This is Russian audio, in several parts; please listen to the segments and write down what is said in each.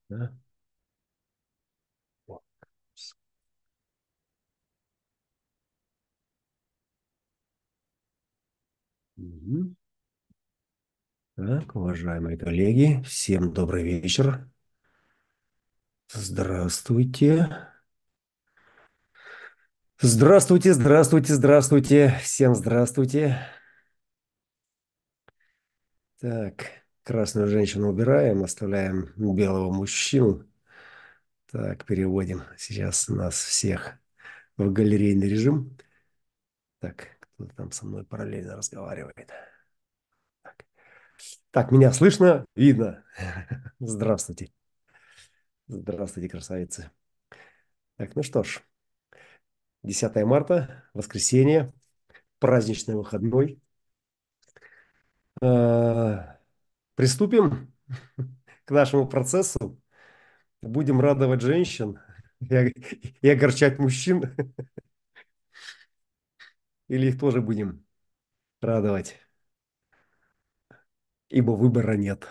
Да? Мгм. Так, уважаемые коллеги, всем добрый вечер. Здравствуйте. Здравствуйте, здравствуйте, здравствуйте. Всем здравствуйте. Так, красную женщину убираем, оставляем белого мужчину. Так, переводим сейчас нас всех в галерейный режим. Так, кто там со мной параллельно разговаривает? Так, так, меня слышно? Видно? Здравствуйте. Здравствуйте, красавицы. Так, ну что ж, 10 марта, воскресенье, праздничный выходной. Э, Приступим к нашему процессу. Будем радовать женщин и огорчать мужчин, или их тоже будем радовать, ибо выбора нет.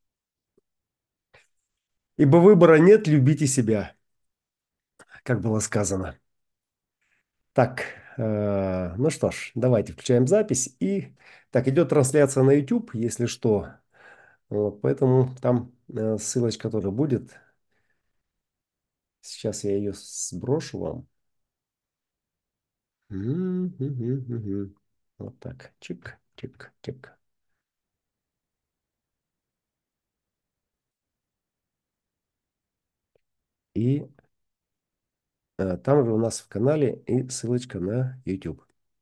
Ибо выбора нет, любите себя, как было сказано. Так, ну что ж, давайте включаем запись. И так, идет трансляция на YouTube, если что. Вот, поэтому там ссылочка тоже будет. Сейчас я ее сброшу вам. Мгм. Вот так. Чик, чик, чик. И там же у нас в канале и ссылочка на YouTube.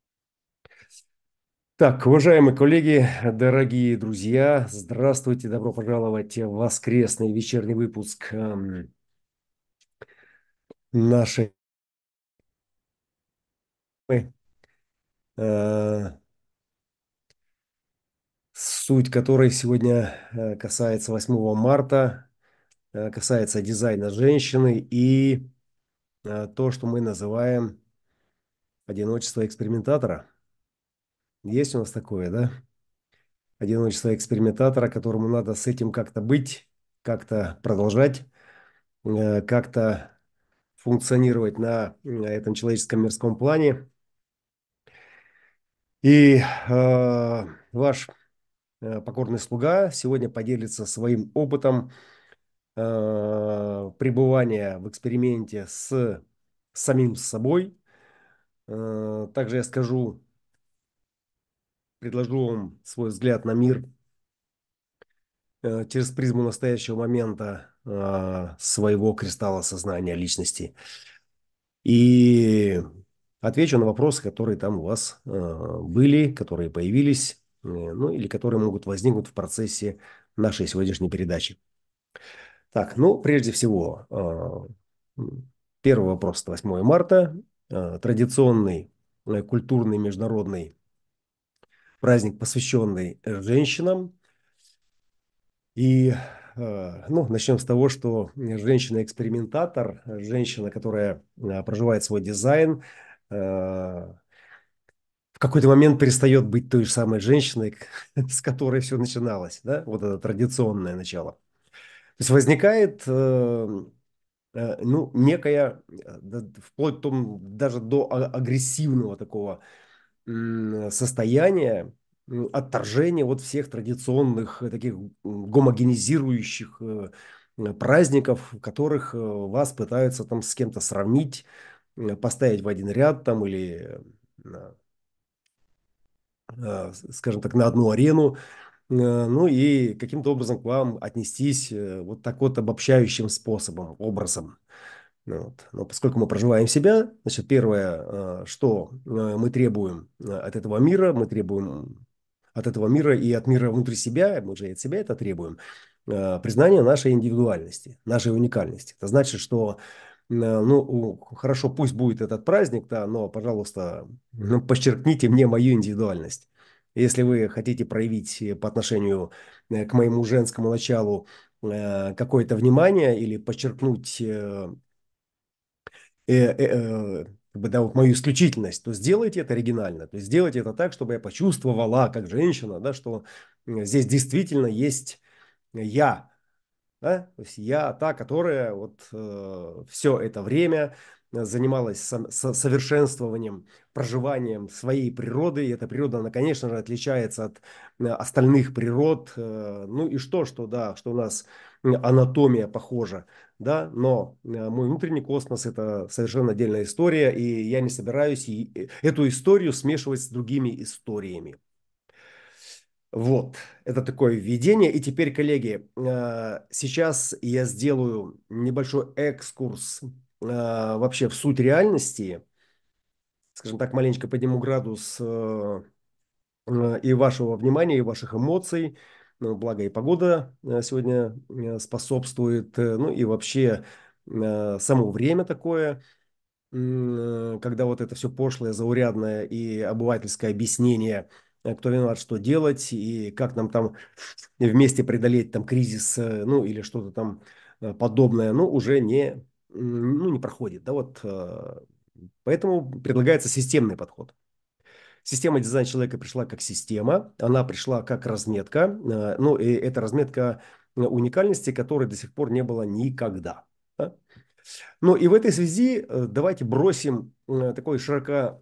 Так, уважаемые коллеги, дорогие друзья, здравствуйте, добро пожаловать в воскресный вечерний выпуск нашей э, суть которой сегодня касается 8 марта, касается дизайна женщины и то, что мы называем одиночество экспериментатора. Есть у нас такое, да? Одиночество экспериментатора, которому надо с этим как-то быть, как-то продолжать, как-то функционировать на этом человеческом мирском плане. И ваш покорный слуга сегодня поделится своим опытом пребывания в эксперименте с самим собой. Также я скажу, предложу вам свой взгляд на мир через призму настоящего момента своего кристалла сознания личности. И отвечу на вопросы, которые там у вас были, которые появились, ну или которые могут возникнуть в процессе нашей сегодняшней передачи. Так, ну, прежде всего, первый вопрос, 8 марта, традиционный культурный международный праздник, посвященный женщинам. И ну, начнем с того, что женщина-экспериментатор, женщина, которая проживает свой дизайн, в какой-то момент перестает быть той же самой женщиной, с которой все начиналось, да, вот это традиционное начало. То есть возникает ну, некая, вплоть даже до агрессивного такого состояния, отторжения вот всех традиционных таких гомогенизирующих праздников, в которых вас пытаются там с кем-то сравнить, поставить в один ряд там или, скажем так, на одну арену, ну и каким-то образом к вам отнестись вот так вот обобщающим способом, образом. Ну вот. Но поскольку мы проживаем себя, значит, первое, что мы требуем от этого мира, мы требуем от этого мира и от мира внутри себя, мы же и от себя это требуем, признание нашей индивидуальности, нашей уникальности. Это значит, что, ну, хорошо, пусть будет этот праздник, да, но, пожалуйста, ну, подчеркните мне мою индивидуальность. Если вы хотите проявить по отношению к моему женскому началу какое-то внимание или подчеркнуть как бы, да, вот мою исключительность, то сделайте это оригинально. То есть сделайте это так, чтобы я почувствовала, как женщина, да, что здесь действительно есть я. Да? То есть я та, которая вот все это время занималась совершенствованием, проживанием своей природы. И эта природа, она, конечно же, отличается от остальных природ. Ну и что, да, что у нас анатомия похожа, да, но мой внутренний космос – это совершенно отдельная история, и я не собираюсь эту историю смешивать с другими историями. Вот, это такое введение. И теперь, коллеги, сейчас я сделаю небольшой экскурс вообще в суть реальности. Скажем так, маленечко подниму градус и вашего внимания, и ваших эмоций. Ну, благо и погода сегодня способствует, ну и вообще само время такое, когда вот это все пошлое, заурядное и обывательское объяснение, кто виноват, что делать, и как нам там вместе преодолеть там кризис, ну или что-то там подобное, ну уже ну, не проходит. Да, вот, поэтому предлагается системный подход. Система дизайна человека пришла как система, она пришла как разметка, ну и эта разметка уникальности, которой до сих пор не было никогда. Да? Ну и в этой связи давайте бросим такой широко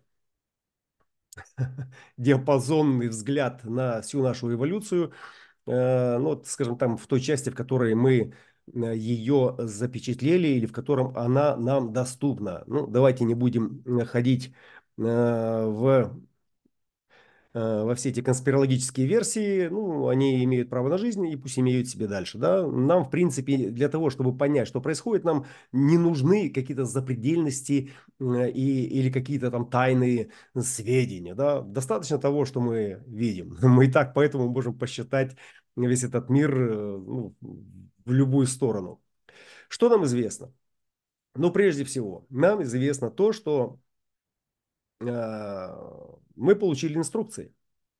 диапазонный взгляд на всю нашу эволюцию. Ну, вот, скажем, там в той части, в которой мы ее запечатлели или в котором она нам доступна. Ну, давайте не будем ходить в во все эти конспирологические версии, ну, они имеют право на жизнь и пусть имеют себе дальше, да. Нам, в принципе, для того, чтобы понять, что происходит, нам не нужны какие-то запредельности или какие-то там тайные сведения, да. Достаточно того, что мы видим. Мы и так поэтому можем посчитать весь этот мир ну, в любую сторону. Что нам известно? Ну, прежде всего, нам известно то, что мы получили инструкции.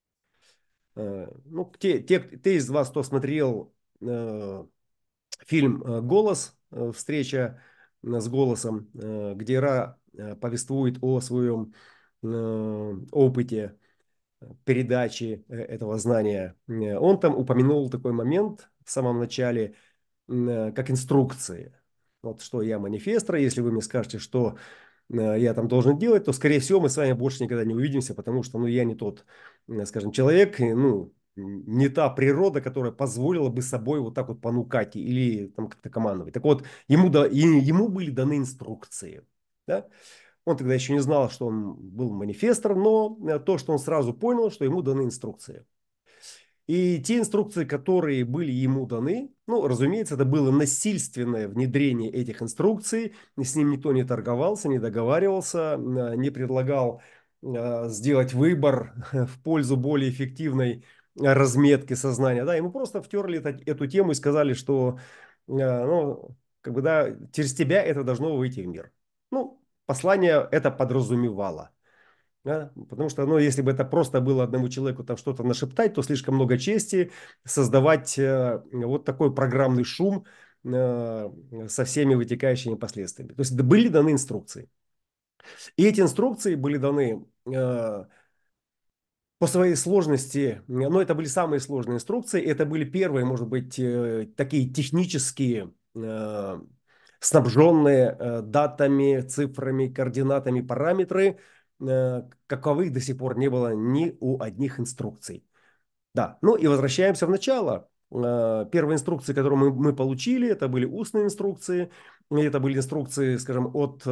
Ну, те из вас, кто смотрел фильм «Голос», встреча с голосом, где Ра повествует о своем опыте передачи этого знания, он там упомянул такой момент в самом начале, как инструкции. Вот что я манифестор, если вы мне скажете, что я там должен делать, то, скорее всего, мы с вами больше никогда не увидимся, потому что, ну, я не тот, скажем, человек, ну, не та природа, которая позволила бы собой вот так вот понукать или там как-то командовать. Так вот, ему были даны инструкции, да? Он тогда еще не знал, что он был манифестор, но то, что он сразу понял, что ему даны инструкции. И те инструкции, которые были ему даны, ну, разумеется, это было насильственное внедрение этих инструкций. С ним никто не торговался, не договаривался, не предлагал сделать выбор в пользу более эффективной разметки сознания. Да, ему просто втерли эту тему и сказали, что ну, как бы, да, через тебя это должно выйти в мир. Ну, послание это подразумевало. Да? Потому что, ну, если бы это просто было одному человеку там что-то нашептать, то слишком много чести создавать вот такой программный шум со всеми вытекающими последствиями. То есть были даны инструкции. И эти инструкции были даны по своей сложности, но это были самые сложные инструкции, это были первые, может быть, такие технические, снабженные датами, цифрами, координатами параметры, каковых до сих пор не было ни у одних инструкций. Да, ну и возвращаемся в начало. Первые инструкции, которые мы получили, это были устные инструкции, и это были инструкции, скажем, от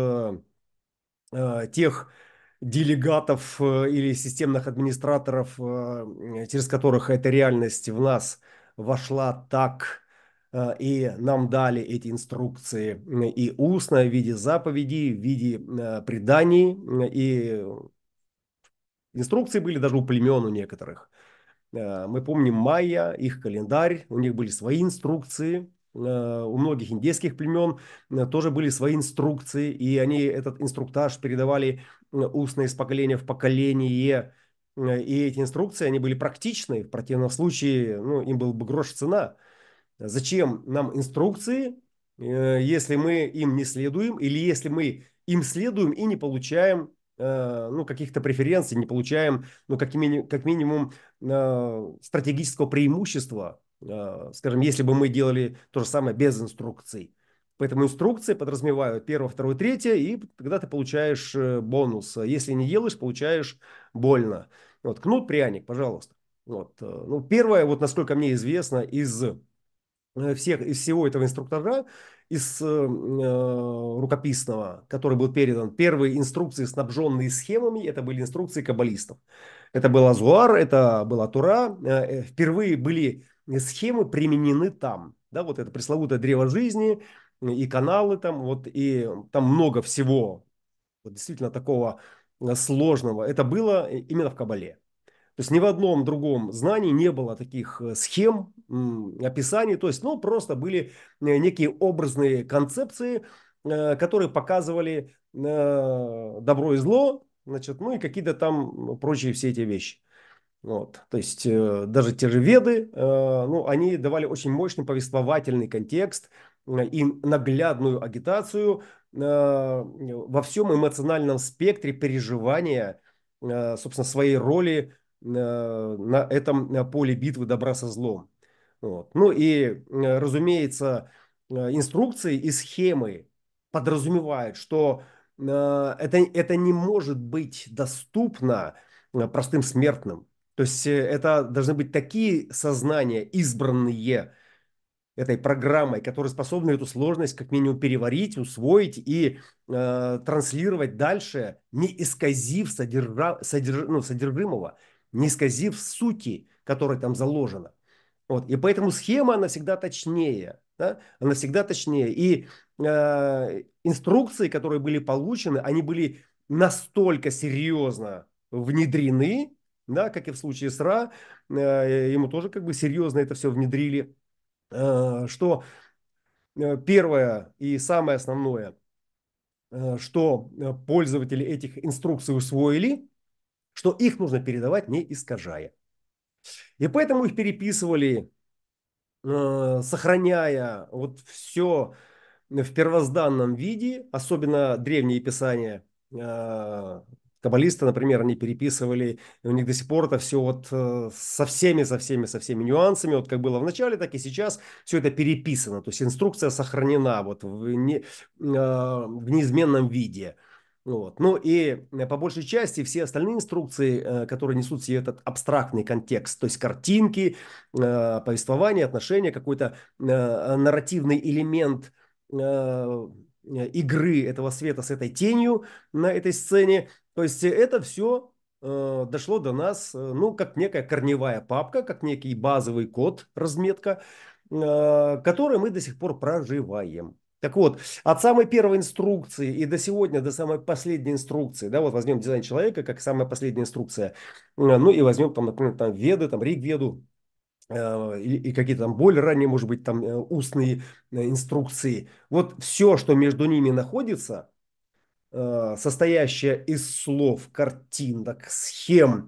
тех делегатов или системных администраторов, через которых эта реальность в нас вошла так, и нам дали эти инструкции и устно, в виде заповедей, в виде преданий, и инструкции были даже у племен у некоторых. Мы помним майя, их календарь, у них были свои инструкции. У многих индейских племен тоже были свои инструкции, и они этот инструктаж передавали устно из поколения в поколение. И эти инструкции, они были практичны, в противном случае, ну, им был бы грош цена. Зачем нам инструкции, если мы им не следуем, или если мы им следуем и не получаем ну, каких-то преференций, не получаем, ну, как минимум стратегического преимущества скажем, если бы мы делали то же самое без инструкций. Поэтому инструкции подразумевают первое, второе, третье, и тогда ты получаешь бонус. Если не делаешь, получаешь больно. Вот, кнут, пряник, пожалуйста. Вот, ну, первое, вот насколько мне известно, из всего этого инструктажа, рукописного, который был передан, первые инструкции, снабженные схемами, это были инструкции каббалистов. Это был Азуар, это была Тура. Впервые были схемы применены там. Да, вот это пресловутое древо жизни и каналы там, вот, и там много всего вот действительно такого сложного. Это было именно в Кабале. То есть ни в одном другом знании не было таких схем, описаний. То есть, ну, просто были некие образные концепции, которые показывали добро и зло, значит, ну и какие-то там прочие все эти вещи. Вот. То есть даже те же Веды, ну, они давали очень мощный повествовательный контекст и наглядную агитацию во всем эмоциональном спектре переживания, собственно, своей роли на этом поле битвы добра со злом. Вот. Ну и, разумеется, инструкции и схемы подразумевают, что это не может быть доступно простым смертным. То есть это должны быть такие сознания, избранные этой программой, которые способны эту сложность как минимум переварить, усвоить и транслировать дальше, не исказив содержимого, не исказив сути, которая там заложена. Вот. И поэтому схема, она всегда точнее. Да? Она всегда точнее. И инструкции, которые были получены, они были настолько серьезно внедрены, да, как и в случае с Ра, ему тоже как бы серьезно это все внедрили, что первое и самое основное, что пользователи этих инструкций усвоили, что их нужно передавать не искажая. И поэтому их переписывали, сохраняя вот все в первозданном виде, особенно древние писания. Каббалисты, например, они переписывали, и у них до сих пор это все вот со всеми нюансами, вот как было в начале, так и сейчас все это переписано, то есть инструкция сохранена вот в неизменном виде. Вот. Ну и по большей части все остальные инструкции, которые несут себе этот абстрактный контекст, то есть картинки, повествование, отношения, какой-то нарративный элемент игры этого света с этой тенью на этой сцене. То есть это все дошло до нас, ну, как некая корневая папка, как некий базовый код, разметка, который мы до сих пор проживаем. Так вот, от самой первой инструкции и до сегодня, до самой последней инструкции, да, вот возьмем дизайн человека как самая последняя инструкция, ну и возьмем там, например, там Веды, там Ригведу, и какие-то там более ранние, может быть, там устные инструкции. Вот все, что между ними находится, состоящее из слов, картинок, схем,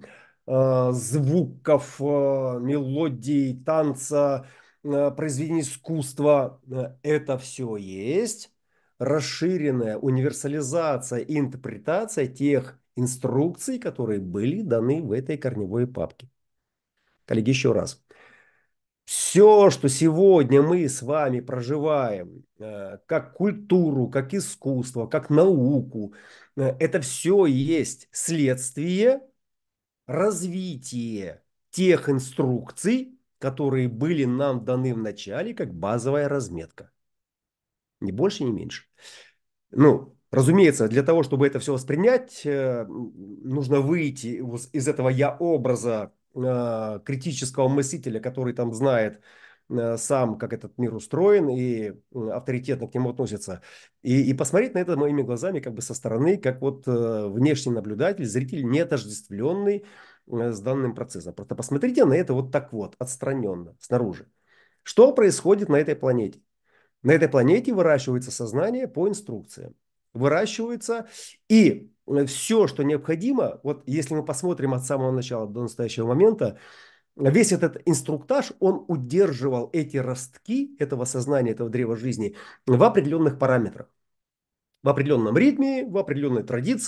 звуков, мелодий, танца, произведений искусства, это все есть расширенная универсализация и интерпретация тех инструкций, которые были даны в этой корневой папке. Коллеги, еще раз. Все, что сегодня мы с вами проживаем, как культуру, как искусство, как науку, это все есть следствие развития тех инструкций, которые были нам даны в начале как базовая разметка. Ни больше, ни меньше. Ну, разумеется, для того, чтобы это все воспринять, нужно выйти из этого я-образа критического мыслителя, который там знает сам, как этот мир устроен и авторитетно к нему относится. И посмотреть на это моими глазами как бы со стороны, как вот внешний наблюдатель, зритель, не отождествленный с данным процессом. Просто посмотрите на это вот так вот, отстраненно, снаружи. Что происходит на этой планете? На этой планете выращивается сознание по инструкциям. Выращивается и все, что необходимо, вот если мы посмотрим от самого начала до настоящего момента, весь этот инструктаж, он удерживал эти ростки этого сознания, этого древа жизни в определенных параметрах. В определенном ритме, в определенной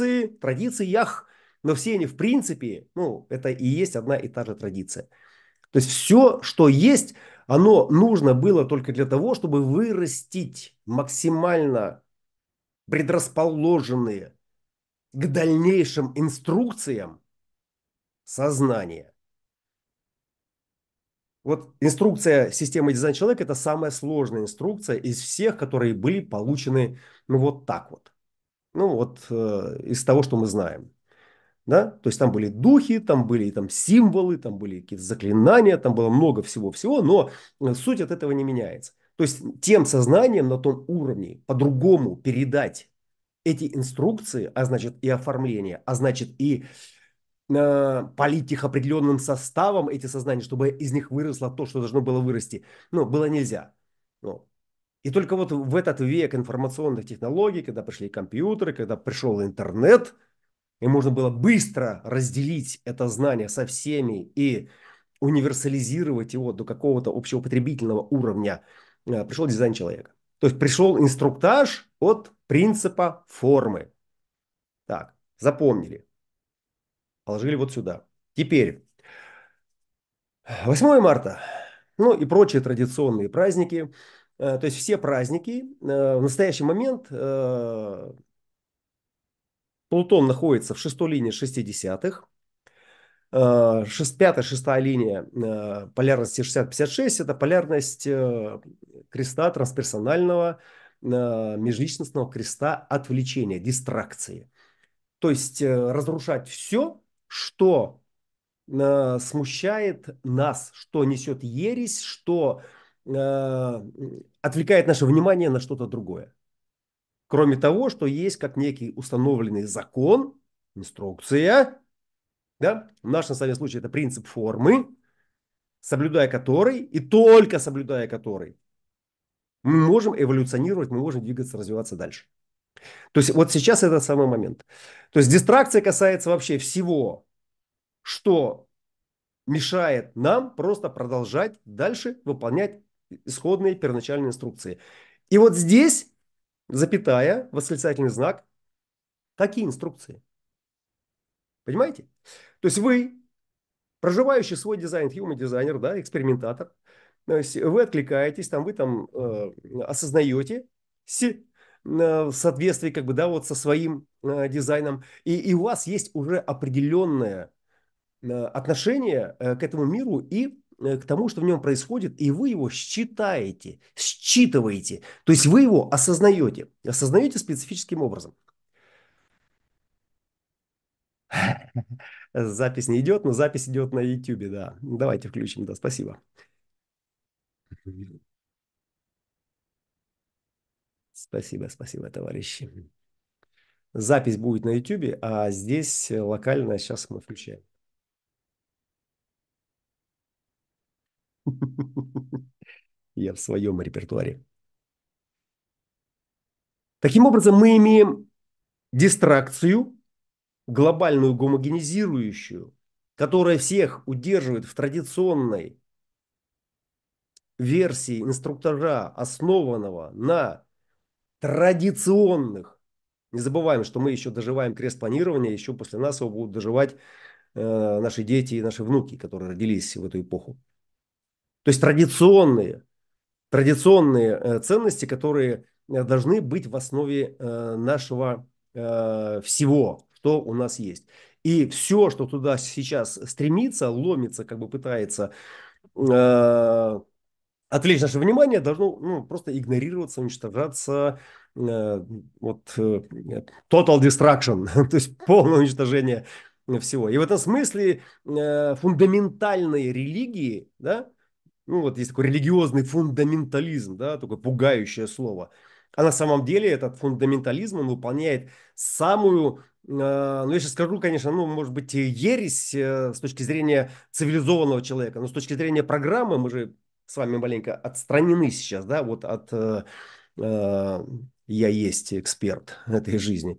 традициях, но все они в принципе, ну, это и есть одна и та же традиция. То есть все, что есть, оно нужно было только для того, чтобы вырастить максимально предрасположенные к дальнейшим инструкциям сознания. Вот инструкция системы дизайна человека – это самая сложная инструкция из всех, которые были получены ну, вот так вот. Ну вот из того, что мы знаем. Да? То есть там были духи, там были там символы, там были какие-то заклинания, там было много всего-всего, но суть от этого не меняется. То есть тем сознанием на том уровне по-другому передать эти инструкции, а значит и оформление, а значит и полить их определенным составом, эти сознания, чтобы из них выросло то, что должно было вырасти, ну, было нельзя. Ну, и только вот в этот век информационных технологий, когда пришли компьютеры, когда пришел интернет, и можно было быстро разделить это знание со всеми и универсализировать его до какого-то общеупотребительного уровня, пришел дизайн человека. То есть пришел инструктаж от принципа формы. Так, запомнили, положили вот сюда. Теперь 8 марта, ну и прочие традиционные праздники. То есть все праздники. В настоящий момент Плутон находится в шестой линии 60-х. Пятая, шестая линия полярности 60-56 – это полярность креста трансперсонального межличностного креста отвлечения, дистракции. То есть разрушать все, что смущает нас, что несет ересь, что отвлекает наше внимание на что-то другое. Кроме того, что есть как некий установленный закон, инструкция, да? В нашем с вами случае это принцип формы, соблюдая который и только соблюдая который мы можем эволюционировать, мы можем двигаться, развиваться дальше. То есть вот сейчас это самый момент. То есть дистракция касается вообще всего, что мешает нам просто продолжать дальше выполнять исходные первоначальные инструкции. И вот здесь, запятая, восклицательный знак, какие инструкции? Понимаете? То есть вы, проживающий свой дизайн, human дизайнер, да, экспериментатор, то есть вы откликаетесь, там, вы там осознаете в соответствии как бы, да, вот со своим дизайном, и у вас есть уже определенное отношение к этому миру и к тому, что в нем происходит, и вы его считаете, считываете, то есть вы его осознаете специфическим образом. Запись не идет, но запись идет на YouTube, да. Давайте включим, да, спасибо. Спасибо, спасибо, товарищи. Запись будет на YouTube, а здесь локально сейчас мы включаем. Я в своем репертуаре. Таким образом, мы имеем дистракцию, глобальную гомогенизирующую, которая всех удерживает в традиционной версии инструктажа, основанного на традиционных. Не забываем, что мы еще доживаем крест планирования, еще после нас его будут доживать наши дети и наши внуки, которые родились в эту эпоху. То есть традиционные ценности, которые должны быть в основе нашего всего, что у нас есть. И все, что туда сейчас стремится, ломится, как бы пытается отвлечь наше внимание, должно ну, просто игнорироваться, уничтожаться. Вот total destruction, то есть полное уничтожение всего. И в этом смысле фундаментальные религии, да, ну вот есть такой религиозный фундаментализм, да, такое пугающее слово. А на самом деле этот фундаментализм, он выполняет самую, ну я сейчас скажу, конечно, ну может быть ересь с точки зрения цивилизованного человека, но с точки зрения программы мы же с вами маленько отстранены сейчас, да, вот от я есть эксперт этой жизни.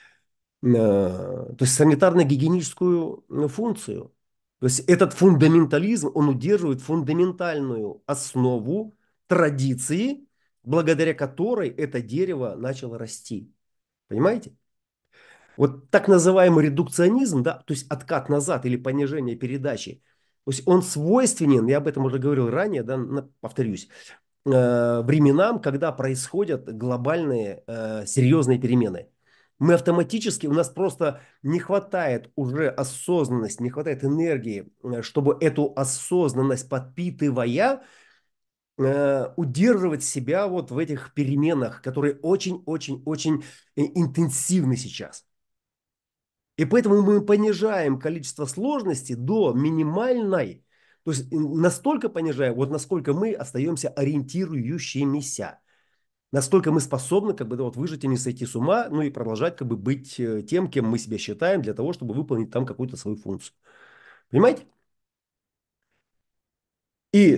То есть санитарно-гигиеническую функцию. То есть этот фундаментализм, он удерживает фундаментальную основу традиции, благодаря которой это дерево начало расти. Понимаете? Вот так называемый редукционизм, да, то есть откат назад или понижение передачи, То есть он свойственен, я об этом уже говорил ранее, да, повторюсь, временам, когда происходят глобальные серьезные перемены. Мы автоматически, у нас просто не хватает уже осознанности, не хватает энергии, чтобы эту осознанность подпитывая, удерживать себя вот в этих переменах, которые очень-очень-очень интенсивны сейчас. И поэтому мы понижаем количество сложностей до минимальной, то есть настолько понижаем, вот насколько мы остаемся ориентирующимися, настолько мы способны как бы да, вот выжить и не сойти с ума, ну и продолжать как бы быть тем, кем мы себя считаем, для того, чтобы выполнить там какую-то свою функцию. Понимаете? И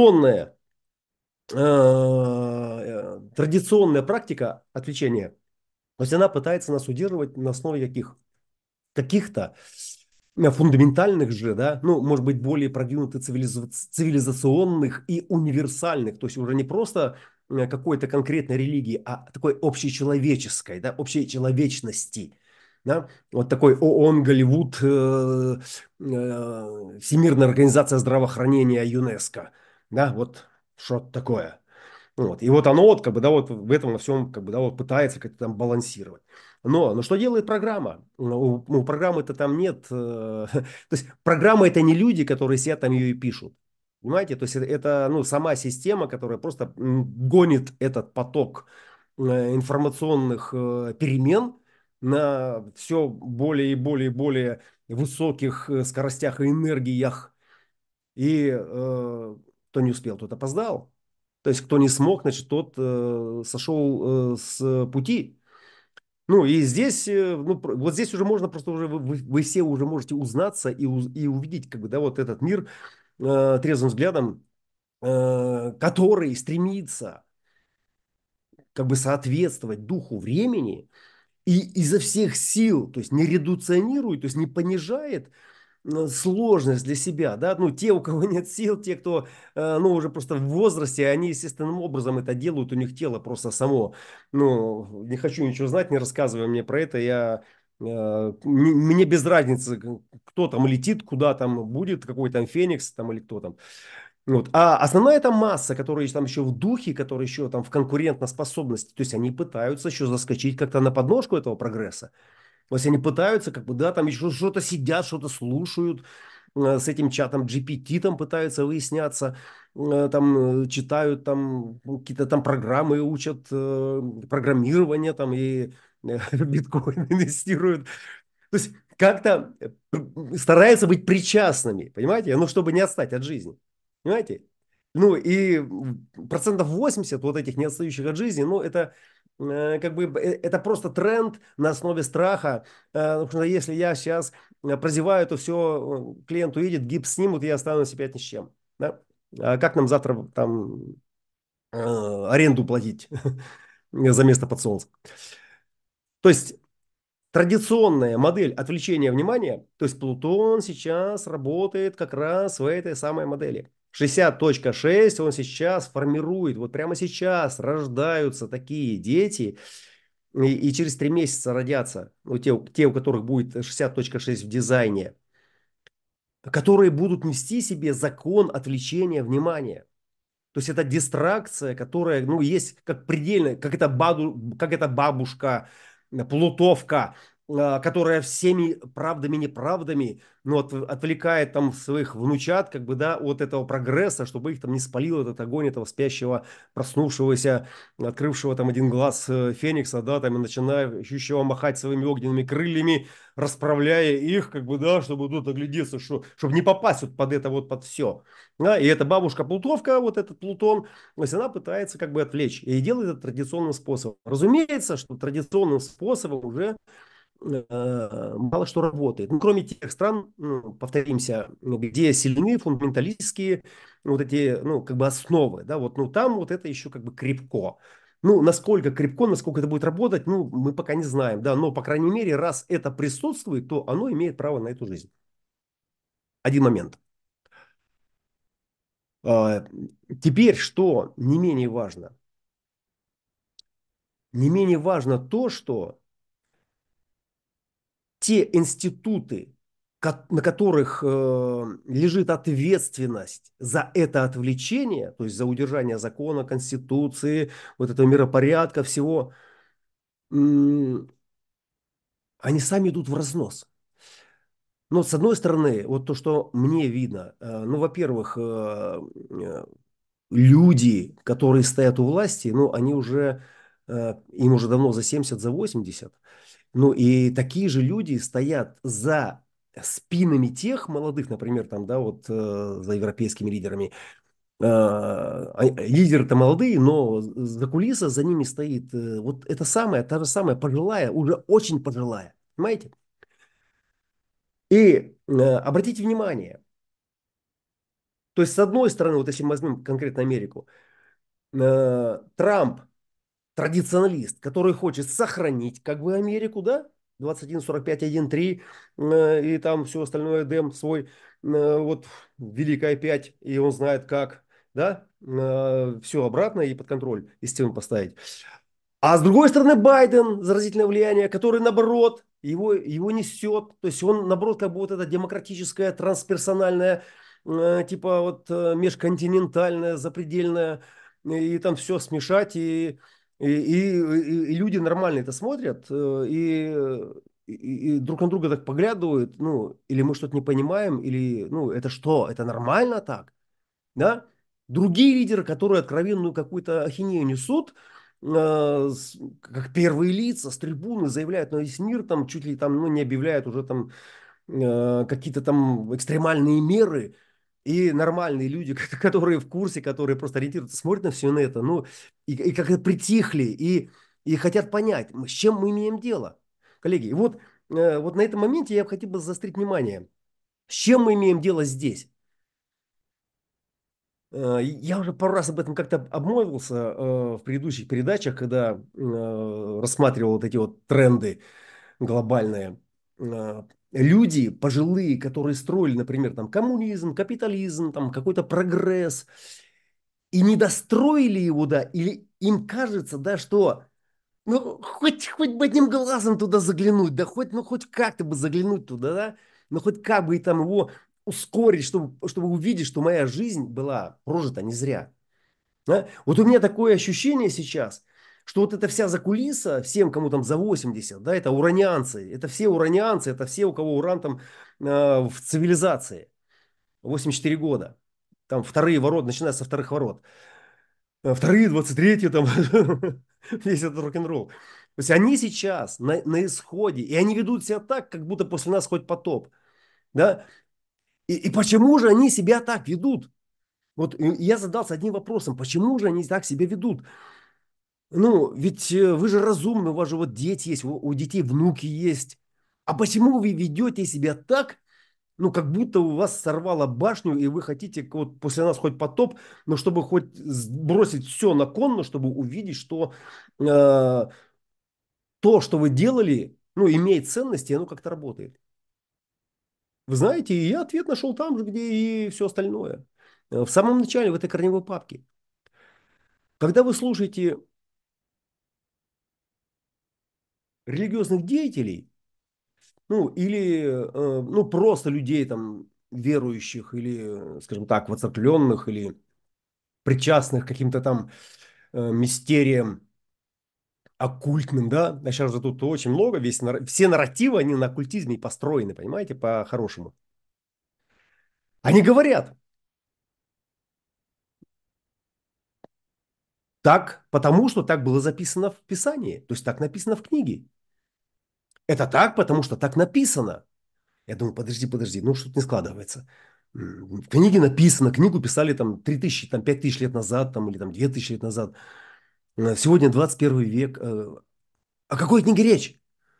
традиционная практика отвлечения, то есть она пытается нас удерживать на основе каких-то фундаментальных же, да, ну, может быть, более продвинутых цивилизационных и универсальных, то есть уже не просто какой-то конкретной религии, а такой общечеловеческой, да, общечеловечности. Да? Вот такой ООН, Голливуд, Всемирная организация здравоохранения, ЮНЕСКО. Да, вот что-то такое. Вот. И вот оно вот, как бы, да, вот в этом во всем как бы, да, вот пытается как-то там балансировать. Но что делает программа? У программы-то там нет. То есть программа это не люди, которые сидят там ее и пишут. Понимаете? То есть это ну, сама система, которая просто гонит этот поток информационных перемен на все более и более и более высоких скоростях и энергиях. И кто не успел, тот опоздал. То есть, кто не смог, значит, тот сошел с пути. Ну, и здесь, ну, вот здесь уже можно просто уже, вы все уже можете узнаться и увидеть, как бы, да, вот этот мир трезвым взглядом, который стремится, как бы, соответствовать духу времени и изо всех сил, то есть не редуционирует, то есть не понижает сложность для себя, да, ну, те, у кого нет сил, те, кто, ну, уже просто в возрасте, они естественным образом это делают, у них тело просто само, ну, не хочу ничего знать, не рассказывай мне про это, мне без разницы, кто там летит, куда там будет, какой там Феникс там или кто там, вот. А основная эта масса, которая там еще в духе, которая еще там в конкурентоспособности, то есть они пытаются еще заскочить как-то на подножку этого прогресса. То есть они пытаются, как бы, да, там еще что-то сидят, что-то слушают, с этим чатом GPT там пытаются выясняться, там читают, там какие-то там программы учат, программирование там и биткоин инвестируют. То есть как-то стараются быть причастными, понимаете? Ну, чтобы не отстать от жизни. Понимаете? Ну, и процентов 80 вот этих не отстающих от жизни, ну, это как бы это просто тренд на основе страха. Потому что если я сейчас прозеваю, то все, клиент уедет, гипс снимут, и я останусь опять ни с чем. Да? А как нам завтра там аренду платить за место под солнцем? То есть традиционная модель отвлечения внимания, то есть Плутон сейчас работает как раз в этой самой модели. 60.6 он сейчас формирует, вот прямо сейчас рождаются такие дети, и через 3 месяца родятся, ну, те, у которых будет 60.6 в дизайне, которые будут нести себе закон отвлечения внимания. То есть это дистракция, которая, ну, есть как предельная, как эта бабушка, плутовка, которая всеми правдами, неправдами, ну, отвлекает там своих внучат, как бы, да, от этого прогресса, чтобы их там не спалил этот огонь этого спящего, проснувшегося, открывшего там один глаз феникса, да, там, и начинающего махать своими огненными крыльями, расправляя их, как бы, да, чтобы тут оглядеться, чтобы не попасть вот под это вот, под все. Да, и эта бабушка Плутовка, вот этот Плутон, то есть она пытается как бы отвлечь и делает это традиционным способом. Разумеется, что традиционным способом уже мало что работает. Ну, кроме тех стран, ну, повторимся, где сильны фундаменталистские вот эти, ну, как бы основы, да, вот, ну, там вот это еще как бы крепко. Ну, насколько крепко, насколько это будет работать, ну, мы пока не знаем, да, но, по крайней мере, раз это присутствует, то оно имеет право на эту жизнь. Один момент. А, Теперь, что не менее важно? Не менее важно то, что те институты, на которых лежит ответственность за это отвлечение, то есть за удержание закона, конституции, вот этого миропорядка, всего, они сами идут в разнос. Но с одной стороны, вот то, что мне видно, ну, во-первых, люди, которые стоят у власти, ну, они уже, им уже давно за 70, за 80. Ну, и такие же люди стоят за спинами тех молодых, например, там, да, вот за европейскими лидерами. Лидеры-то молодые, но за кулиса за ними стоит вот эта самая, та же самая пожилая, уже очень пожилая. Понимаете? И обратите внимание, то есть с одной стороны, вот если мы возьмем конкретно Америку, Трамп традиционалист, который хочет сохранить как бы Америку, да, 21, 45, 1, 3, и там все остальное, Дэм свой, вот Великая 5, и он знает как, да, все обратно и под контроль, естественно, поставить. А с другой стороны, Байден, заразительное влияние, который, наоборот, его несет. То есть он, наоборот, как бы вот это демократическое, трансперсональное, типа вот межконтинентальное, запредельное, и там все смешать, и люди нормально это смотрят, и друг на друга так поглядывают, ну, или мы что-то не понимаем, или, ну, это что, это нормально так? Да? Другие лидеры, которые откровенную какую-то ахинею несут, как первые лица с трибуны заявляют на весь мир, там чуть ли там, ну, не объявляют уже там какие-то там экстремальные меры, и нормальные люди, которые в курсе, которые просто ориентируются, смотрят на все на это, ну, и как-то притихли, и хотят понять, с чем мы имеем дело. Коллеги, и вот, вот на этом моменте я хотел бы заострить внимание, с чем мы имеем дело здесь. Я уже пару раз об этом как-то обмолвился в предыдущих передачах, когда рассматривал вот эти вот тренды глобальные. Э, Люди пожилые, которые строили, например, там коммунизм, капитализм, там какой-то прогресс, и не достроили его, да, или им кажется, да, что ну хоть бы одним глазом туда заглянуть, да хоть, ну хоть как-то бы заглянуть туда, да, ну хоть как бы и там его ускорить, чтобы увидеть, что моя жизнь была прожита не зря. Да? Вот у меня такое ощущение сейчас, что вот эта вся закулиса, всем, кому там за 80, да, это все уранианцы, это все, у кого уран там в цивилизации, 84 года, там вторые ворота, начиная со вторых ворот, вторые, 23 там, весь этот рок-н-ролл. То есть они сейчас на исходе, и они ведут себя так, как будто после нас хоть потоп, да, и почему же они себя так ведут? Вот я задался одним вопросом, почему же они так себя ведут? Ну, ведь вы же разумны, у вас же вот дети есть, у детей внуки есть. А почему вы ведете себя так, ну, как будто у вас сорвало башню, и вы хотите вот после нас хоть потоп, но чтобы хоть бросить все на кон, но чтобы увидеть, что то, что вы делали, ну, имеет ценность, и оно как-то работает. Вы знаете, и я ответ нашел там же, где и все остальное. В самом начале, в этой корневой папке. Когда вы слушаете религиозных деятелей, ну, или, ну, просто людей там верующих или, скажем так, воцеркленных или причастных к каким-то там мистериям оккультным, да. А сейчас же тут очень много, все нарративы, они на оккультизме построены, понимаете, по-хорошему. Они говорят, так, потому что так было записано в Писании, то есть так написано в книге. Это так, потому что так написано. Я думаю, подожди, ну что-то не складывается. В книге написано, книгу писали там 3000, там 5000 лет назад, там, или там 2000 лет назад. Сегодня 21 век. О какой книге речь?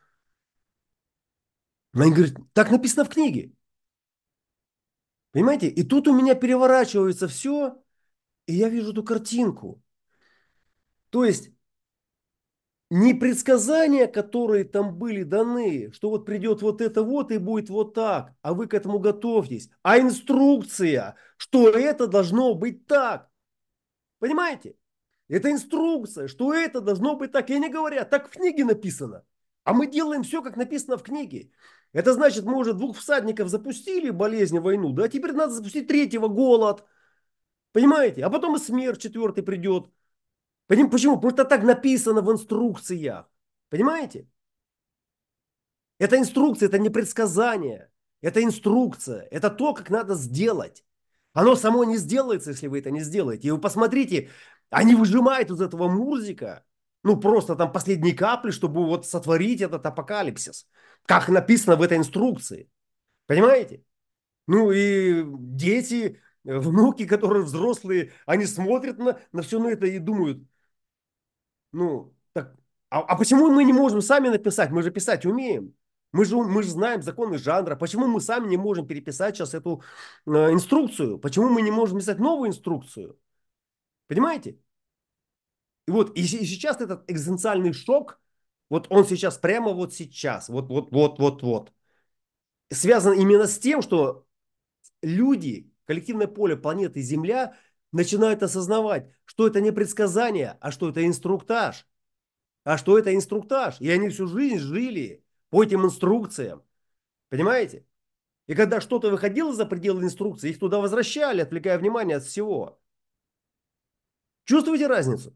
Она говорит, так написано в книге. Понимаете? И тут у меня переворачивается все, и я вижу эту картинку. То есть не предсказания, которые там были даны, что вот придет вот это вот и будет вот так, а вы к этому готовьтесь, а инструкция, что это должно быть так. Понимаете? Это инструкция, что это должно быть так. И они говорят, так в книге написано. А мы делаем все, как написано в книге. Это значит, мы уже двух всадников запустили, болезнь, войну, да, теперь надо запустить третьего, голод. Понимаете? А потом и смерть четвертый придет. Почему? Потому что так написано в инструкциях. Понимаете? Это инструкция, это не предсказание. Это инструкция. Это то, как надо сделать. Оно само не сделается, если вы это не сделаете. И вы посмотрите, они выжимают из этого мурзика, ну просто там последние капли, чтобы вот сотворить этот апокалипсис. Как написано в этой инструкции. Понимаете? Ну и дети, внуки, которые взрослые, они смотрят на все на это и думают, ну, так, а почему мы не можем сами написать? Мы же писать умеем. Мы же знаем законы жанра. Почему мы сами не можем переписать сейчас эту инструкцию? Почему мы не можем писать новую инструкцию? Понимаете? И вот и сейчас этот экзистенциальный шок, вот он сейчас прямо вот сейчас, вот, связан именно с тем, что люди, коллективное поле планеты Земля начинают осознавать, что это не предсказание, а что это инструктаж. А что это инструктаж? И они всю жизнь жили по этим инструкциям. Понимаете? И когда что-то выходило за пределы инструкции, их туда возвращали, отвлекая внимание от всего. Чувствуете разницу?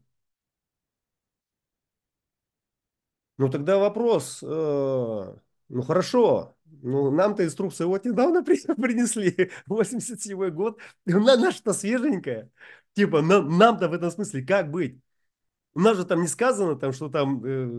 Ну тогда вопрос, ну хорошо, ну нам-то инструкцию вот недавно принесли, 87-й год, наша-то свеженькая. Типа нам-то в этом смысле как быть? У нас же там не сказано, там, что там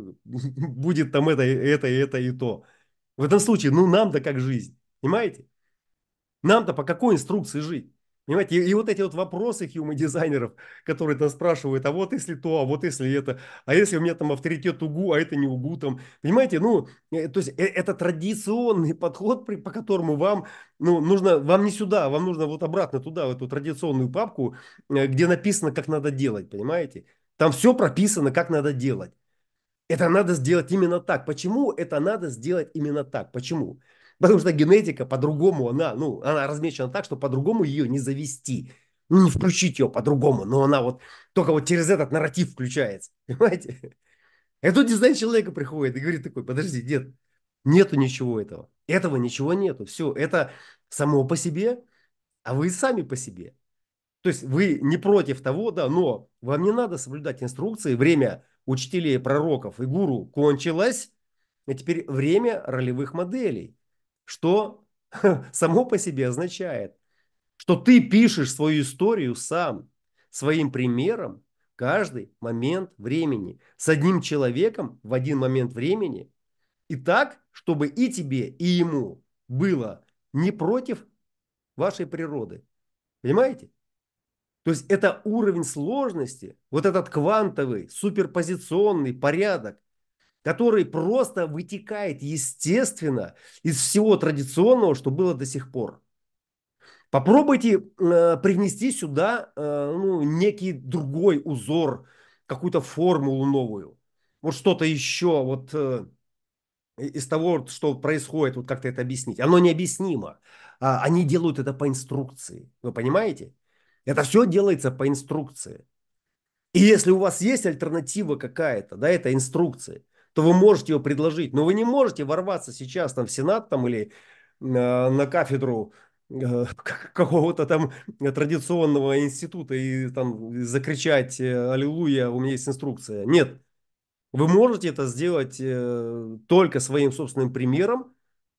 будет там это и то. В этом случае, ну нам-то как жизнь, понимаете? Нам-то по какой инструкции жить? Понимаете, и вот эти вот вопросы human-дизайнеров, которые там спрашивают, а вот если то, а вот если это, а если у меня там авторитет УГУ, а это не УГУ там, понимаете, ну, то есть это традиционный подход, по которому вам, ну, нужно, вам не сюда, вам нужно вот обратно туда, в эту традиционную папку, где написано, как надо делать, понимаете? Там все прописано, как надо делать. Это надо сделать именно так. Почему это надо сделать именно так? Почему? Потому что генетика по-другому, она, ну, она размечена так, что по-другому ее не завести. Ну, не включить ее по-другому, но она вот только вот через этот нарратив включается. Понимаете? И тут дизайн человека приходит и говорит такой, подожди, дед, нету ничего этого. Этого ничего нету. Все, это само по себе, а вы сами по себе. То есть вы не против того, да, но вам не надо соблюдать инструкции. Время учителей, пророков и гуру кончилось, а теперь время ролевых моделей. Что само по себе означает, что ты пишешь свою историю сам, своим примером, каждый момент времени, с одним человеком в один момент времени, и так, чтобы и тебе, и ему было не против вашей природы. Понимаете? То есть это уровень сложности, вот этот квантовый, суперпозиционный порядок, который просто вытекает естественно из всего традиционного, что было до сих пор. Попробуйте привнести сюда ну, некий другой узор, какую-то формулу новую. Вот что-то еще вот из того, что происходит, вот как-то это объяснить. Оно необъяснимо. Они делают это по инструкции. Вы понимаете? Это все делается по инструкции. И если у вас есть альтернатива какая-то, да, это инструкции, то вы можете ее предложить. Но вы не можете ворваться сейчас там в Сенат там, или на кафедру какого-то там традиционного института и там закричать «Аллилуйя, у меня есть инструкция». Нет, вы можете это сделать только своим собственным примером.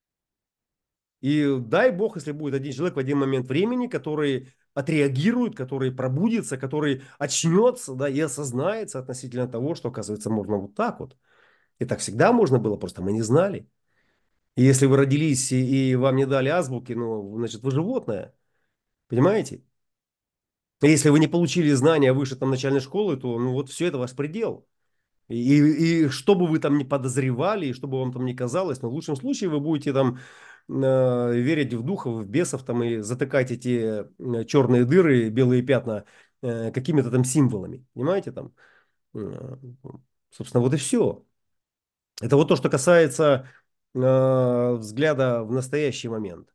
И дай бог, если будет один человек в один момент времени, который отреагирует, который пробудится, который очнется, да, и осознается относительно того, что, оказывается, можно вот так вот. И так всегда можно было, просто мы не знали. И если вы родились и вам не дали азбуки, ну, значит, вы животное. Понимаете? И если вы не получили знания выше там начальной школы, то ну вот все это ваш предел. И что бы вы там не подозревали, и что бы вам там не казалось, но в лучшем случае вы будете там верить в духов, в бесов там и затыкать эти черные дыры, белые пятна какими-то там символами. Понимаете там? Э, Собственно, вот и все. Это вот то, что касается взгляда в настоящий момент.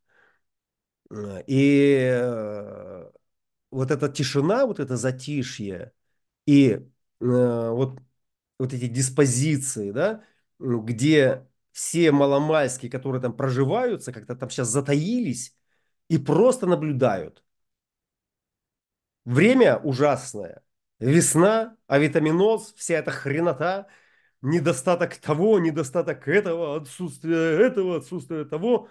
И вот эта тишина, вот это затишье и вот эти диспозиции, да, где все маломальские, которые там проживаются, как-то там сейчас затаились и просто наблюдают. Время ужасное. Весна, авитаминоз, вся эта хренота, недостаток того, недостаток этого, отсутствие того.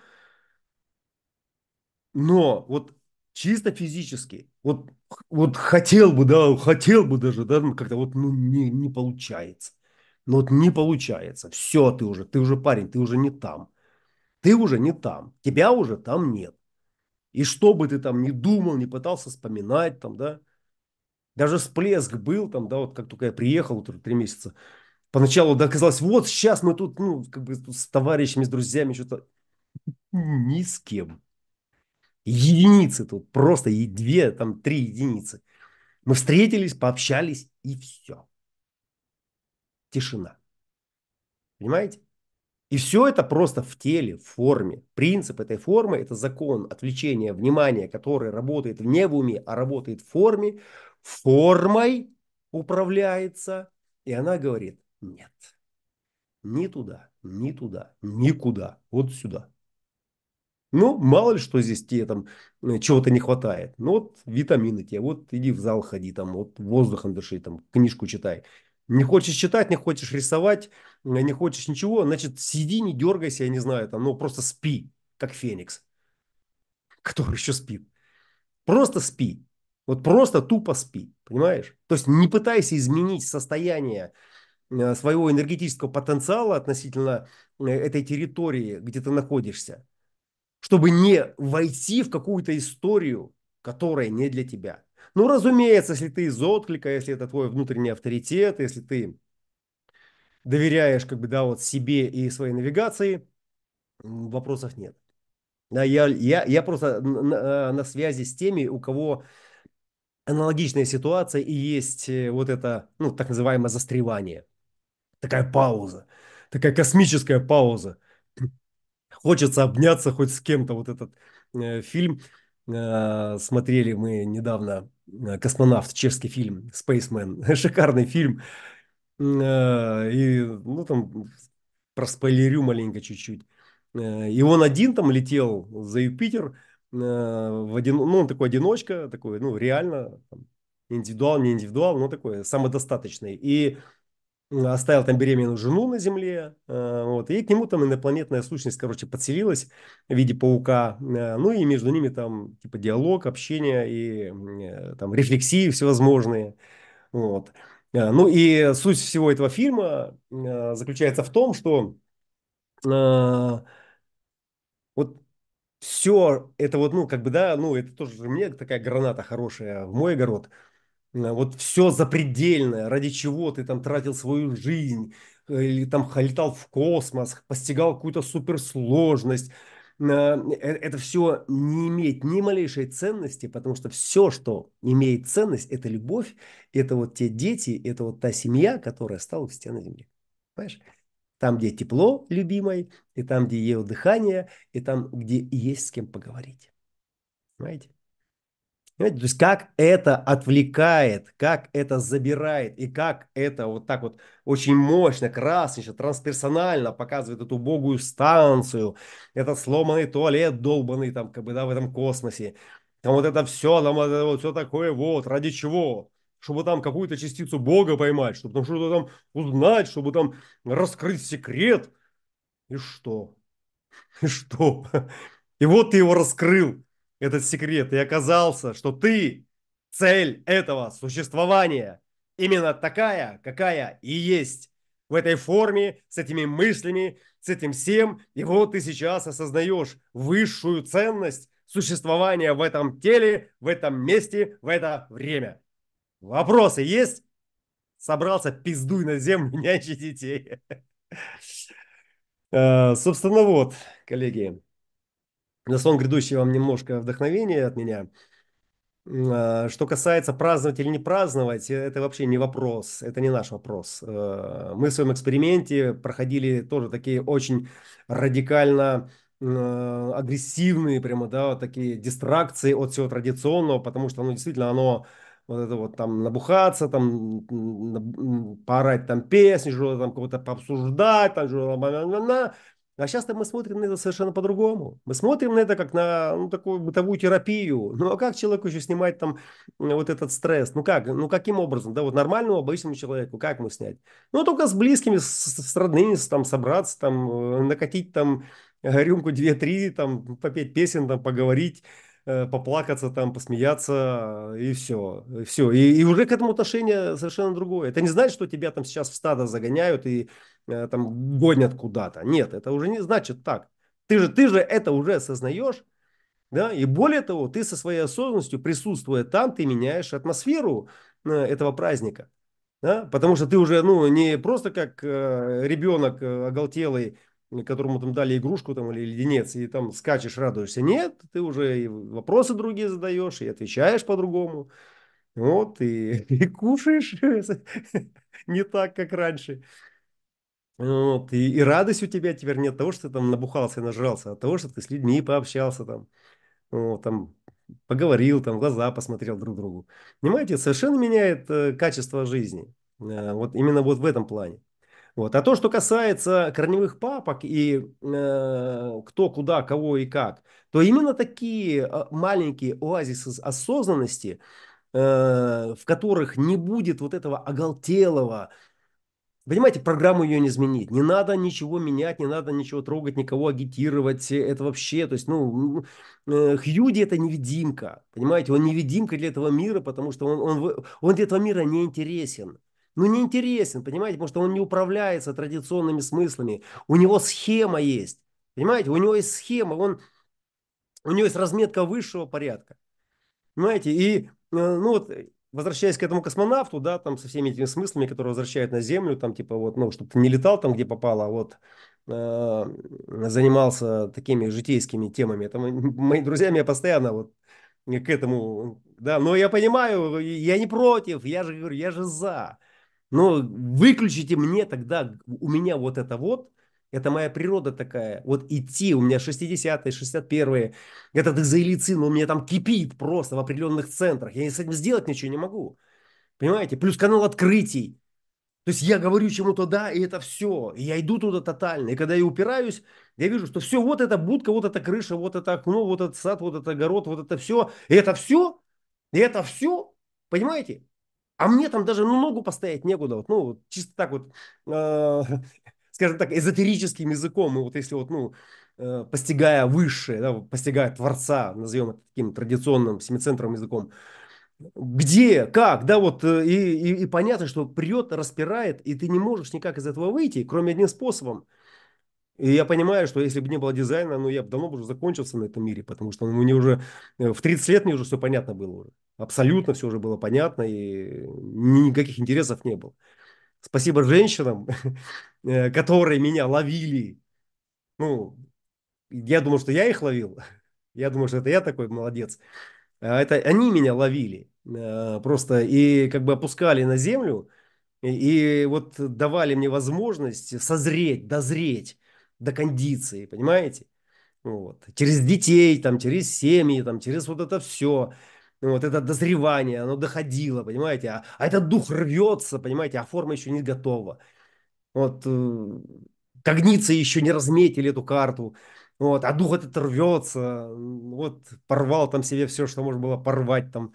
Но вот чисто физически, вот хотел бы, да, хотел бы даже, да, ну, как-то вот ну, не получается. Ну вот не получается. Все, ты уже парень, ты уже не там. Ты уже не там. Тебя уже там нет. И что бы ты там ни думал, не пытался вспоминать там, да, даже всплеск был там, да, вот как только я приехал, вот 3 месяца, поначалу да, казалось, вот сейчас мы тут, ну, как бы тут с товарищами, с друзьями что-то, ни с кем. Единицы тут, просто и 2, там 3 единицы. Мы встретились, пообщались, и все. Тишина. Понимаете? И все это просто в теле, в форме. Принцип этой формы – это закон отвлечения внимания, который работает не в уме, а работает в форме. Формой управляется. И она говорит, нет, ни туда, ни туда, никуда, вот сюда. Ну, мало ли что здесь тебе там чего-то не хватает. Ну, вот витамины тебе, вот иди в зал ходи, там, вот воздухом дыши, там, книжку читай. Не хочешь читать, не хочешь рисовать, не хочешь ничего, значит, сиди, не дергайся, я не знаю, там, ну, просто спи, как феникс, который еще спит. Просто спи. Вот просто тупо спи, понимаешь? То есть не пытайся изменить состояние своего энергетического потенциала относительно этой территории, где ты находишься, чтобы не войти в какую-то историю, которая не для тебя. Ну, разумеется, если ты из отклика, если это твой внутренний авторитет, если ты доверяешь как бы, да, вот себе и своей навигации, вопросов нет. Да, я просто на связи с теми, у кого аналогичная ситуация и есть вот это, ну, так называемое застревание. Такая пауза, такая космическая пауза. Хочется обняться хоть с кем-то. Вот этот фильм смотрели мы недавно, «Космонавт», чешский фильм, «Spaceman». Шикарный фильм. И, ну, там, проспойлерю маленько чуть-чуть. И он один там летел за Юпитер, ну, он такой одиночка, такой, ну, реально, там, индивидуал, не индивидуал, но такой самодостаточный. И оставил там беременную жену на земле, вот, и к нему там инопланетная сущность, короче, подселилась в виде паука, ну и между ними там типа диалог, общение и там рефлексии всевозможные, вот. Ну и суть всего этого фильма заключается в том, что вот все это вот, ну, как бы, да, ну, это тоже мне такая граната хорошая в мой огород. Вот все запредельное, ради чего ты там тратил свою жизнь, или там летал в космос, постигал какую-то суперсложность. Это все не имеет ни малейшей ценности, потому что все, что имеет ценность, это любовь, это вот те дети, это вот та семья, которая осталась у тебя на земле. Понимаешь? Там, где тепло любимой, и там, где ее дыхание, и там, где есть с кем поговорить. Понимаете? Понимаете? То есть как это отвлекает, как это забирает и как это вот так вот очень мощно, краснично, трансперсонально показывает эту убогую станцию, этот сломанный туалет долбанный там как бы да в этом космосе. Там вот это все, там вот, это вот все такое вот, ради чего? Чтобы там какую-то частицу Бога поймать, чтобы там что-то там узнать, чтобы там раскрыть секрет. И что? И что? И вот ты его раскрыл, этот секрет, и оказался, что ты цель этого существования именно такая, какая и есть. В этой форме, с этими мыслями, с этим всем. И вот ты сейчас осознаешь высшую ценность существования в этом теле, в этом месте, в это время. Вопросы есть? Собрался пиздуй на землю, нянчи детей. Собственно, вот, коллеги. На сон грядущий вам немножко вдохновения от меня. Что касается праздновать или не праздновать, это вообще не вопрос, это не наш вопрос. Мы в своем эксперименте проходили тоже такие очень радикально агрессивные, прямо, да, вот такие дистракции от всего традиционного, потому что, ну, действительно, оно вот это вот там набухаться, там поорать там песни, что там кого-то пообсуждать, там что а сейчас-то мы смотрим на это совершенно по-другому. Мы смотрим на это как на ну, такую бытовую терапию. Ну а как человеку еще снимать там вот этот стресс? Ну как? Ну каким образом? Да вот нормальному обычному человеку как ему снять? Ну только с близкими, с родными, там собраться, там накатить там рюмку две-три, там попеть песен, там поговорить, поплакаться, там посмеяться и все, и все. И уже к этому отношение совершенно другое. Это не значит, что тебя там сейчас в стадо загоняют и там гонят куда-то. Нет, это уже не значит так. Ты же это уже осознаешь, да, и более того, ты со своей осознанностью, присутствуя там, ты меняешь атмосферу этого праздника. Да? Потому что ты уже, ну, не просто как ребенок оголтелый, которому там дали игрушку там, или леденец, и там скачешь, радуешься. Нет, ты уже и вопросы другие задаешь, и отвечаешь по-другому. Вот, и кушаешь не так, как раньше. Вот, и радость у тебя теперь нет того, что ты там набухался и нажрался, а того, что ты с людьми пообщался там. Вот, там поговорил, там в глаза посмотрел друг другу. Понимаете, совершенно меняет качество жизни. Вот именно вот в этом плане. Вот. А то, что касается корневых папок и кто, куда, кого и как, то именно такие маленькие оазисы осознанности, в которых не будет вот этого оголтелого. Понимаете, программу ее не изменить. Не надо ничего менять, не надо ничего трогать, никого агитировать. Это вообще, то есть, ну, Хьюди это невидимка. Понимаете, он невидимка для этого мира, потому что он для этого мира не интересен. Ну, не интересен, понимаете, потому что он не управляется традиционными смыслами. У него схема есть. Понимаете, у него есть схема, у него есть разметка высшего порядка. Понимаете, и ну вот, возвращаясь к этому космонавту, да, там со всеми этими смыслами, которые возвращают на Землю, там типа вот, ну, чтобы ты не летал там, где попало, а вот занимался такими житейскими темами. Это мои друзья меня постоянно вот к этому, да, но я понимаю, я не против, я же говорю, я же за. Но выключите мне тогда, у меня вот это моя природа такая. Вот идти, у меня 60-е, 61-е, этот изоэлицин, он у меня там кипит просто в определенных центрах. Я с этим сделать ничего не могу. Понимаете? Плюс канал открытий. То есть я говорю чему-то да, и это все. И я иду туда тотально. И когда я упираюсь, я вижу, что все, вот эта будка, вот эта крыша, вот это окно, вот этот сад, вот этот огород, вот это все. И это все. И это все. Понимаете? А мне там даже ну, ногу поставить некуда. Вот, ну, вот чисто так вот, э, скажем так, эзотерическим языком. И вот если вот, ну, постигая высшее, да, постигая Творца, назовем это таким традиционным семицентровым языком, где, как, да, вот, и понятно, что прет, распирает, и ты не можешь никак из этого выйти, кроме одним способом. И я понимаю, что если бы не было дизайна, ну, я бы давно бы уже закончился на этом мире, потому что ну, мне уже в 30 лет мне уже все понятно было уже. Абсолютно все уже было понятно, и никаких интересов не было. Спасибо женщинам, которые меня ловили. Ну, я думал, что я их ловил. Я думал, что это я такой молодец. А это они меня ловили. Просто и как бы опускали на землю. И вот давали мне возможность созреть, дозреть до кондиции, понимаете? Вот. Через детей, там, через семьи, там, через вот это все. Вот это дозревание, оно доходило, понимаете? А этот дух рвется, понимаете, а форма еще не готова. Вот когницы еще не разметили эту карту. Вот, а дух этот рвется. Вот порвал там себе все, что можно было порвать там.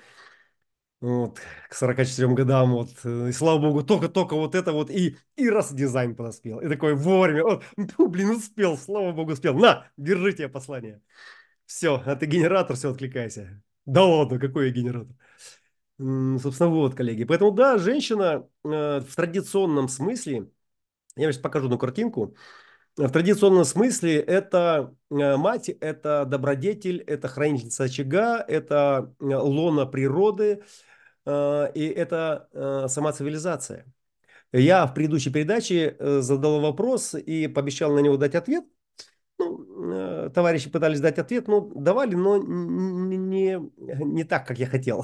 Вот, к 44 годам, вот, и слава богу, только-только вот это вот, и раз дизайн подоспел, и такой вовремя, вот, ну, блин, успел, слава богу, успел, на, держите послание, все, а ты генератор, все, откликайся, да ладно, какой я генератор, собственно, вот, коллеги, поэтому, да, женщина в традиционном смысле, я сейчас покажу одну картинку, в традиционном смысле это мать, это добродетель, это хранительница очага, это лона природы, и это сама цивилизация. Я в предыдущей передаче задал вопрос и пообещал на него дать ответ. Ну, товарищи пытались дать ответ, ну, давали, но не так, как я хотел.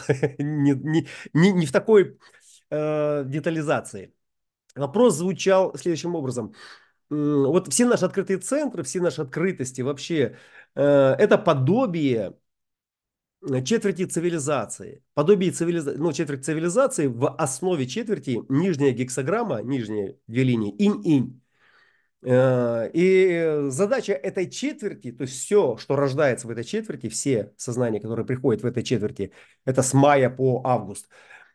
Не в такой детализации. Вопрос звучал следующим образом. Вот все наши открытые центры, все наши открытости вообще, это подобие четверти цивилизации. Подобие цивилизации, ну, четверть цивилизации, в основе четверти нижняя гексаграмма, нижние две линии, инь-инь. И задача этой четверти, то есть все, что рождается в этой четверти, все сознания, которые приходят в этой четверти, это с мая по август,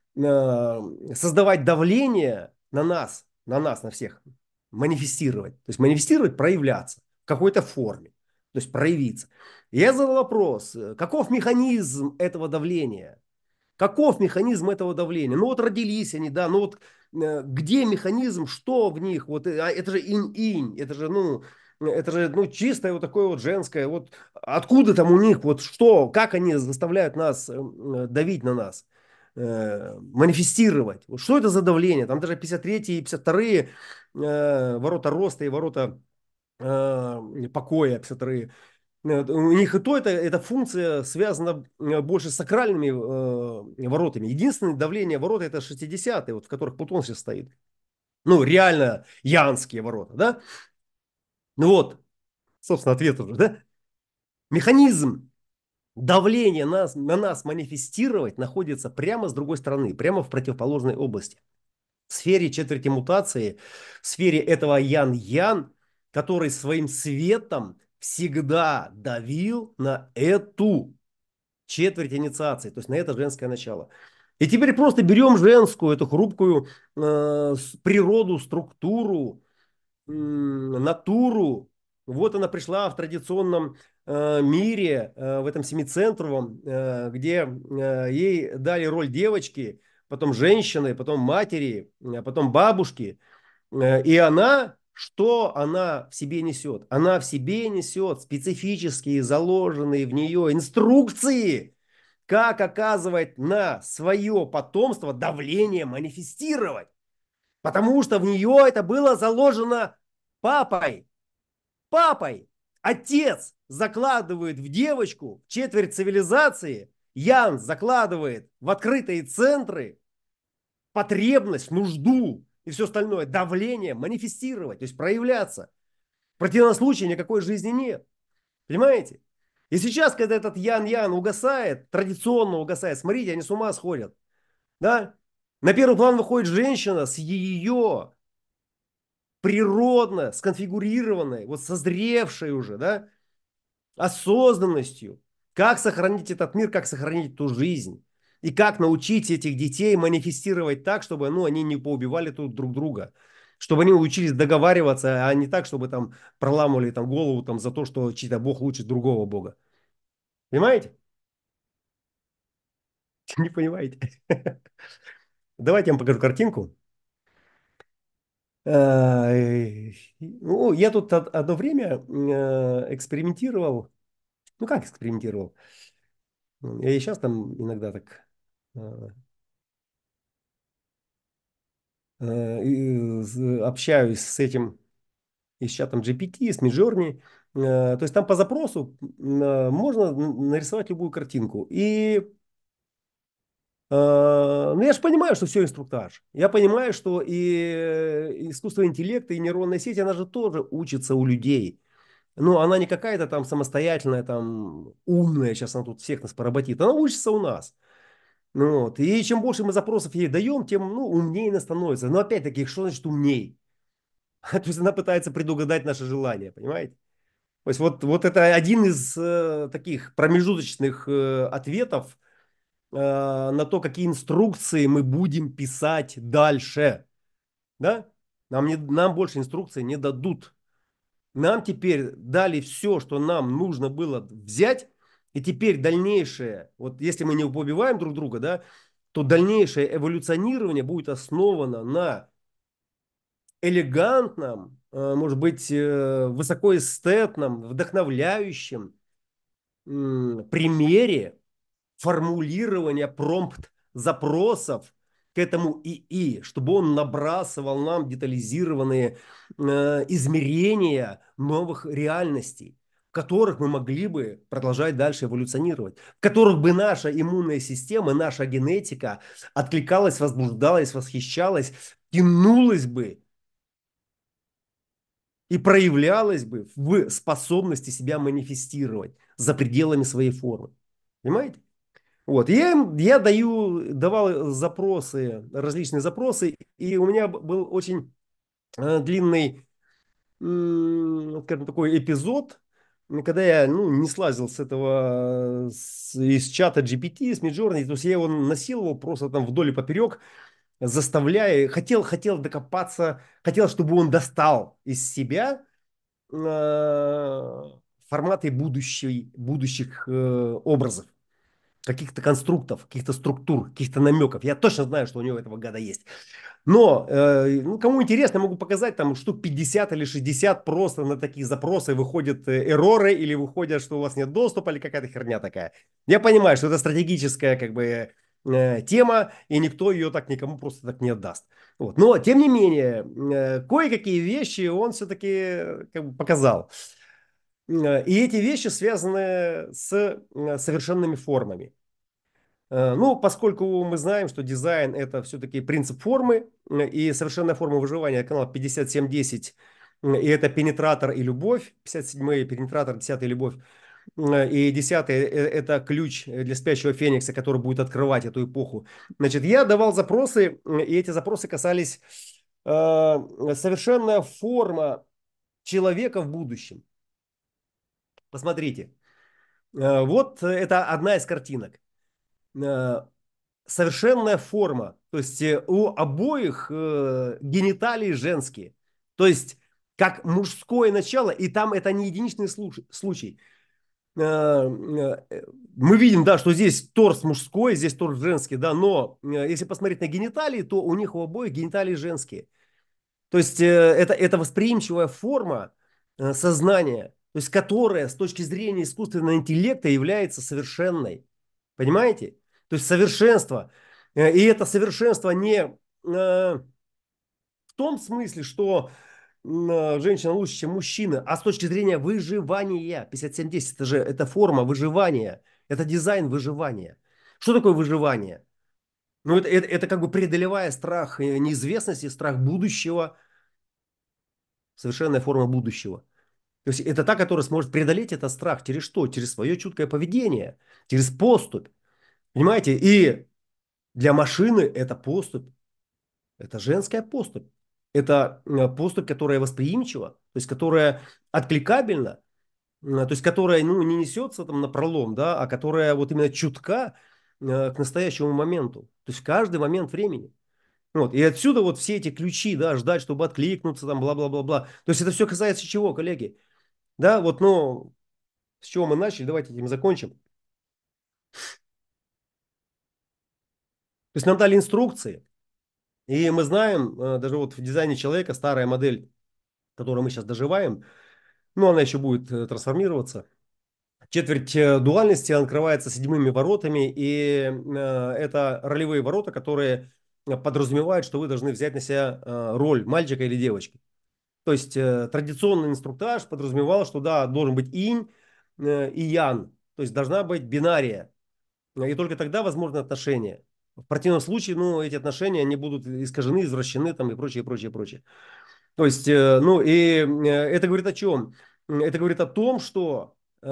создавать давление на нас, на всех, манифестировать. То есть манифестировать, проявляться в какой-то форме, то есть проявиться. Я задал вопрос, каков механизм этого давления? Каков механизм этого давления? Ну вот родились они, да, ну вот где механизм, что в них? Вот это же инь-инь, это же, ну, чистое вот такое вот женское, вот откуда там у них, вот что, как они заставляют нас давить на нас, манифестировать. Вот что это за давление? Там даже 53-е и 52-е ворота роста и ворота покоя, 52-е. У них и то эта функция связана больше с сакральными воротами. Единственное давление ворота это 60-е, вот, в которых Плутон сейчас стоит. Ну, реально янские ворота, да? Ну вот, собственно, ответ уже, да? Механизм давления на нас манифестировать находится прямо с другой стороны, прямо в противоположной области. В сфере четверти мутации, в сфере этого ян-ян, который своим светом всегда давил на эту четверть инициации, то есть на это женское начало. И теперь просто берем женскую, эту хрупкую природу, структуру, натуру. Вот она пришла в традиционном мире, в этом семицентровом, где ей дали роль девочки, потом женщины, потом матери, потом бабушки. И она, что она в себе несет? Она в себе несет специфические, заложенные в нее инструкции, как оказывать на свое потомство давление манифестировать. Потому что в нее это было заложено папой. Папой. Отец закладывает в девочку четверть цивилизации, Ян закладывает в открытые центры потребность, нужду и все остальное, давление манифестировать, то есть проявляться. В противном случае никакой жизни нет. Понимаете? И сейчас, когда этот Ян-Ян угасает, традиционно угасает, смотрите, они с ума сходят. Да? На первый план выходит женщина с ее природно сконфигурированной, вот созревшей уже, да, осознанностью. Как сохранить этот мир, как сохранить ту жизнь. И как научить этих детей манифестировать так, чтобы ну, они не поубивали тут друг друга. Чтобы они учились договариваться, а не так, чтобы там проламывали там, голову там, за то, что чей-то бог лучше другого бога. Понимаете? Не понимаете. Давайте я вам покажу картинку. Ну, я тут одно время экспериментировал. Ну, как экспериментировал? Я и сейчас там иногда так э, общаюсь с этим, и с чатом GPT, с Midjourney. То есть там по запросу можно нарисовать любую картинку. И ну, я же понимаю, что все инструктаж. Я понимаю, что и искусственный интеллект, и нейронная сеть, она же тоже учится у людей. Но она не какая-то там самостоятельная, там умная, сейчас она тут всех нас поработит. Она учится у нас. Ну, вот. И чем больше мы запросов ей даем, тем ну, умнее она становится. Но опять-таки, что значит умней? То есть она пытается предугадать наши желания, понимаете? То есть вот это один из таких промежуточных ответов на то, какие инструкции мы будем писать дальше. Да? Нам больше инструкции не дадут. Нам теперь дали все, что нам нужно было взять, и теперь дальнейшее, вот если мы не убиваем друг друга, да, то дальнейшее эволюционирование будет основано на элегантном, может быть, высокоэстетном, вдохновляющем примере формулирования промпт-запросов к этому ИИ, чтобы он набрасывал нам детализированные измерения новых реальностей, в которых мы могли бы продолжать дальше эволюционировать, в которых бы наша иммунная система, наша генетика откликалась, возбуждалась, восхищалась, тянулась бы и проявлялась бы в способности себя манифестировать за пределами своей формы. Понимаете? Вот, давал запросы, различные запросы, и у меня был очень длинный, скажем, такой эпизод, когда я, ну, не слазил с этого, из чата GPT, с Midjourney, то есть я его насиловал просто там вдоль и поперек, заставляя, хотел докопаться, хотел, чтобы он достал из себя форматы будущих образов, каких-то конструктов, каких-то структур, каких-то намеков. Я точно знаю, что у него этого гада есть. Но, ну, кому интересно, я могу показать, там штук 50 или 60 просто на такие запросы выходят эрроры или выходят, что у вас нет доступа или какая-то херня такая. Я понимаю, что это стратегическая как бы тема, и никто ее так никому просто так не отдаст. Вот. Но, тем не менее, кое-какие вещи он все-таки как бы показал. И эти вещи связаны с совершенными формами. Ну, поскольку мы знаем, что дизайн – это все-таки принцип формы, и совершенная форма выживания – канал 5710, и это пенетратор и любовь, 57-й пенетратор, 10-й любовь, и 10-й – это ключ для спящего феникса, который будет открывать эту эпоху. Значит, я давал запросы, и эти запросы касались совершенная форма человека в будущем. Посмотрите, вот это одна из картинок. Э, Совершенная форма. То есть у обоих гениталии женские. То есть как мужское начало, и там это не единичный случай. Мы видим, да, что здесь торс мужской, здесь торс женский, да, но если посмотреть на гениталии, то у них у обоих гениталии женские. То есть это восприимчивая форма сознания, то есть которая с точки зрения искусственного интеллекта является совершенной. Понимаете? То есть совершенство. И это совершенство не в том смысле, что женщина лучше, чем мужчина, а с точки зрения выживания. 5710 это же это форма выживания. Это дизайн выживания. Что такое выживание? Ну, это как бы преодолевая страх неизвестности, страх будущего, совершенная форма будущего. То есть это та, которая сможет преодолеть этот страх через что? Через свое чуткое поведение, через поступь. Понимаете? И для машины это поступь. Это женская поступь. Это поступь, которая восприимчива, то есть которая откликабельна, то есть которая, ну, не несется там на пролом, да, а которая вот именно чутка к настоящему моменту. То есть в каждый момент времени. Вот. И отсюда вот все эти ключи, да, ждать, чтобы откликнуться, там, бла-бла-бла-бла. То есть это все касается чего, коллеги? Да, вот, ну, с чего мы начали, давайте этим закончим. То есть нам дали инструкции, и мы знаем, даже вот в дизайне человека старая модель, которую мы сейчас доживаем, ну, она еще будет трансформироваться. Четверть дуальности открывается седьмыми воротами, и это ролевые ворота, которые подразумевают, что вы должны взять на себя роль мальчика или девочки. То есть традиционный инструктаж подразумевал, что да, должен быть инь и ян, то есть должна быть бинария, и только тогда возможны отношения. В противном случае, ну, эти отношения, они будут искажены, извращены там и прочее, прочее, прочее. То есть, ну, и это говорит о чем? Это говорит о том, что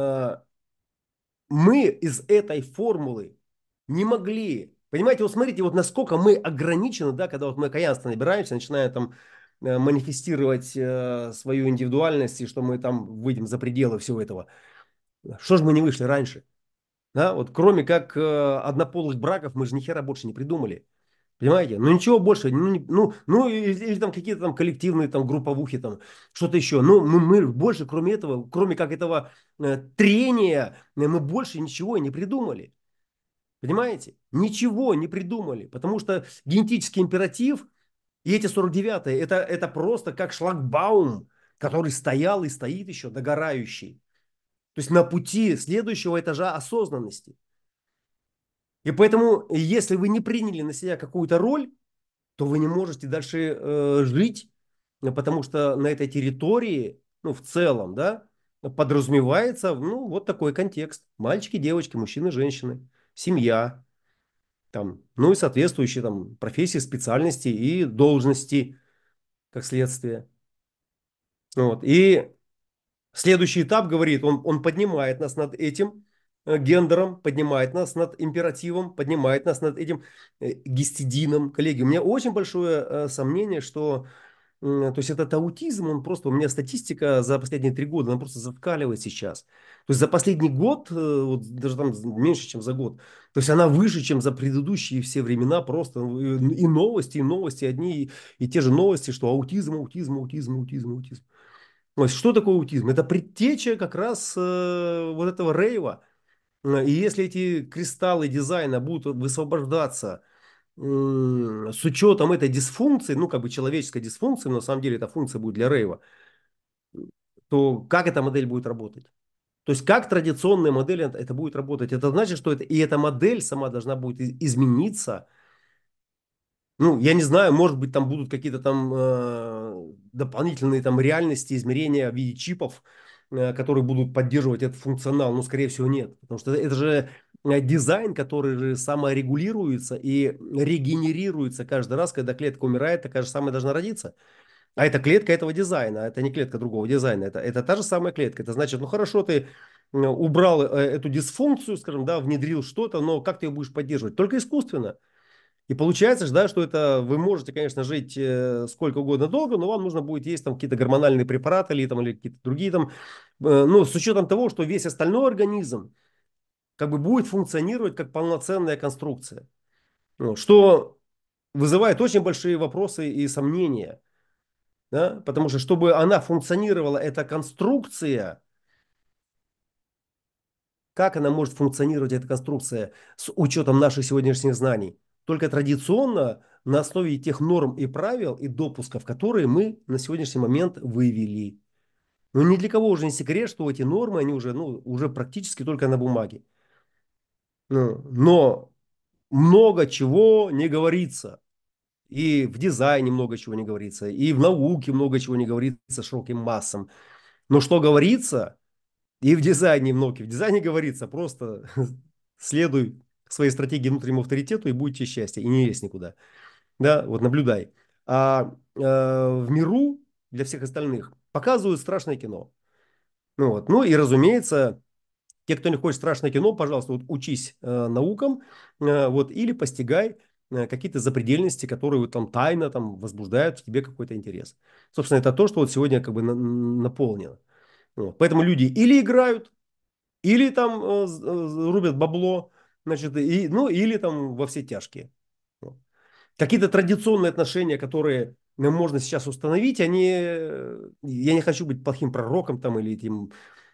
мы из этой формулы не могли, понимаете, вот смотрите, вот насколько мы ограничены, да, когда вот мы окаянство набираемся, начинаем там манифестировать свою индивидуальность, и что мы там выйдем за пределы всего этого. Что же мы не вышли раньше? Да, вот кроме как однополых браков мы же ни хера больше не придумали. Понимаете? Ну ничего больше, ну или там какие-то там коллективные там групповухи, там что-то еще. Ну, мы больше, кроме этого, кроме как этого трения, мы больше ничего и не придумали. Понимаете? Ничего не придумали, потому что генетический императив и эти 49-е, это просто как шлагбаум, который стоял и стоит еще догорающий. То есть на пути следующего этажа осознанности. И поэтому, если вы не приняли на себя какую-то роль, то вы не можете дальше жить, потому что на этой территории, ну, в целом, да, подразумевается, ну, вот такой контекст. Мальчики, девочки, мужчины, женщины, семья, там, ну и соответствующие там профессии, специальности и должности, как следствие. Вот. И следующий этап, говорит, он поднимает нас над этим, гендером, поднимает нас над императивом, поднимает нас над этим гистидином. Коллеги, у меня очень большое сомнение, что то есть этот аутизм, он просто, у меня статистика за последние 3 года, она просто зашкаливает сейчас. То есть за последний год, вот даже там меньше, чем за год, то есть она выше, чем за предыдущие все времена просто. И новости одни, и те же новости, что аутизм, аутизм, аутизм, аутизм, аутизм. То есть что такое аутизм? Это предтеча как раз вот этого рейва. И если эти кристаллы дизайна будут высвобождаться с учетом этой дисфункции, ну, как бы человеческой дисфункции, но на самом деле эта функция будет для рейва, то как эта модель будет работать? То есть как традиционная модель это будет работать? Это значит, что это, и эта модель сама должна будет измениться. Ну, я не знаю, может быть, там будут какие-то там дополнительные там реальности, измерения в виде чипов, которые будут поддерживать этот функционал, но, скорее всего, нет. Потому что это же дизайн, который же саморегулируется и регенерируется каждый раз, когда клетка умирает, такая же самая должна родиться. А это клетка этого дизайна, а это не клетка другого дизайна, это та же самая клетка. Это значит, ну хорошо, ты убрал эту дисфункцию, скажем, да, внедрил что-то, но как ты ее будешь поддерживать? Только искусственно. И получается, да, что это вы можете, конечно, жить сколько угодно долго, но вам нужно будет есть там какие-то гормональные препараты или какие-то другие там, ну, с учетом того, что весь остальной организм как бы будет функционировать как полноценная конструкция. Ну, что вызывает очень большие вопросы и сомнения, да? Потому что чтобы она функционировала, эта конструкция, как она может функционировать, эта конструкция, с учетом наших сегодняшних знаний? Только традиционно на основе тех норм и правил и допусков, которые мы на сегодняшний момент вывели. Но ни для кого уже не секрет, что эти нормы, они уже, ну, уже практически только на бумаге. Ну, но много чего не говорится. И в дизайне много чего не говорится, и в науке много чего не говорится широким массам. Но что говорится, и в дизайне много. В дизайне говорится просто следуй своей стратегии внутреннему авторитету и будете счастье, и не лезь никуда. Да, вот наблюдай. В миру для всех остальных показывают страшное кино. Ну, вот. Ну и разумеется, те, кто не хочет страшное кино, пожалуйста, вот учись наукам, вот, или постигай какие-то запредельности, которые вот, там тайно там, возбуждают в тебе какой-то интерес. Собственно, это то, что вот сегодня как бы наполнено. Вот. Поэтому люди или играют, или там рубят бабло, значит, и, ну, или там во все тяжкие. Вот. Какие-то традиционные отношения, которые можно сейчас установить, они, я не хочу быть плохим пророком там или этим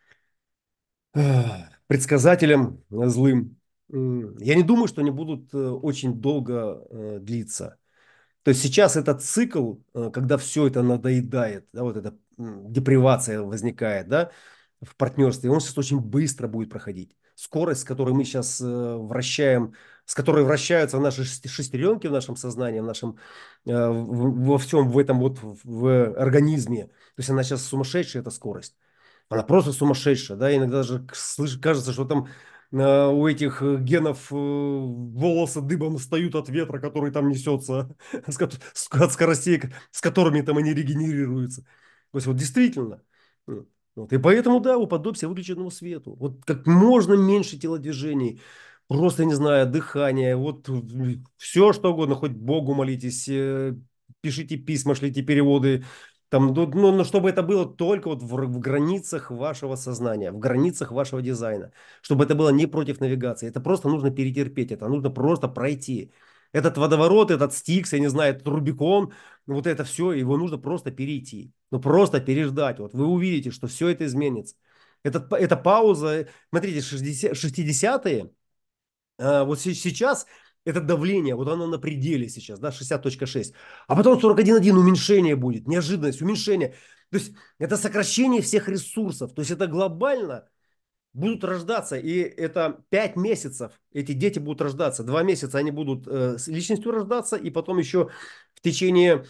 предсказателем злым. Я не думаю, что они будут очень долго длиться. То есть сейчас этот цикл, когда все это надоедает, да, вот эта депривация возникает, да, в партнерстве, он сейчас очень быстро будет проходить. Скорость, с которой мы сейчас вращаем, с которой вращаются наши шестеренки в нашем сознании, в нашем, во всем в этом вот в организме, то есть она сейчас сумасшедшая, эта скорость. Она просто сумасшедшая, да, иногда даже кажется, что там у этих генов волосы дыбом встают от ветра, который там несется, от скоростей, с которыми там они регенерируются. То есть вот действительно. Вот. И поэтому, да, уподобься выключенному свету. Вот как можно меньше телодвижений, просто, не знаю, дыхание, вот все что угодно, хоть Богу молитесь, пишите письма, шлите переводы, там, но чтобы это было только вот в границах вашего сознания, в границах вашего дизайна. Чтобы это было не против навигации. Это просто нужно перетерпеть, это нужно просто пройти. Этот водоворот, этот Стикс, я не знаю, этот Рубикон, вот это все, его нужно просто перейти. Ну, просто переждать. Вот вы увидите, что все это изменится. Эта пауза, смотрите, 60-е, вот сейчас это давление, вот оно на пределе сейчас, да, 60,6. А потом 41,1 уменьшение будет, неожиданность, уменьшение. То есть это сокращение всех ресурсов. То есть это глобально будут рождаться, и это 5 месяцев эти дети будут рождаться. 2 месяца они будут с личностью рождаться, и потом еще в течение,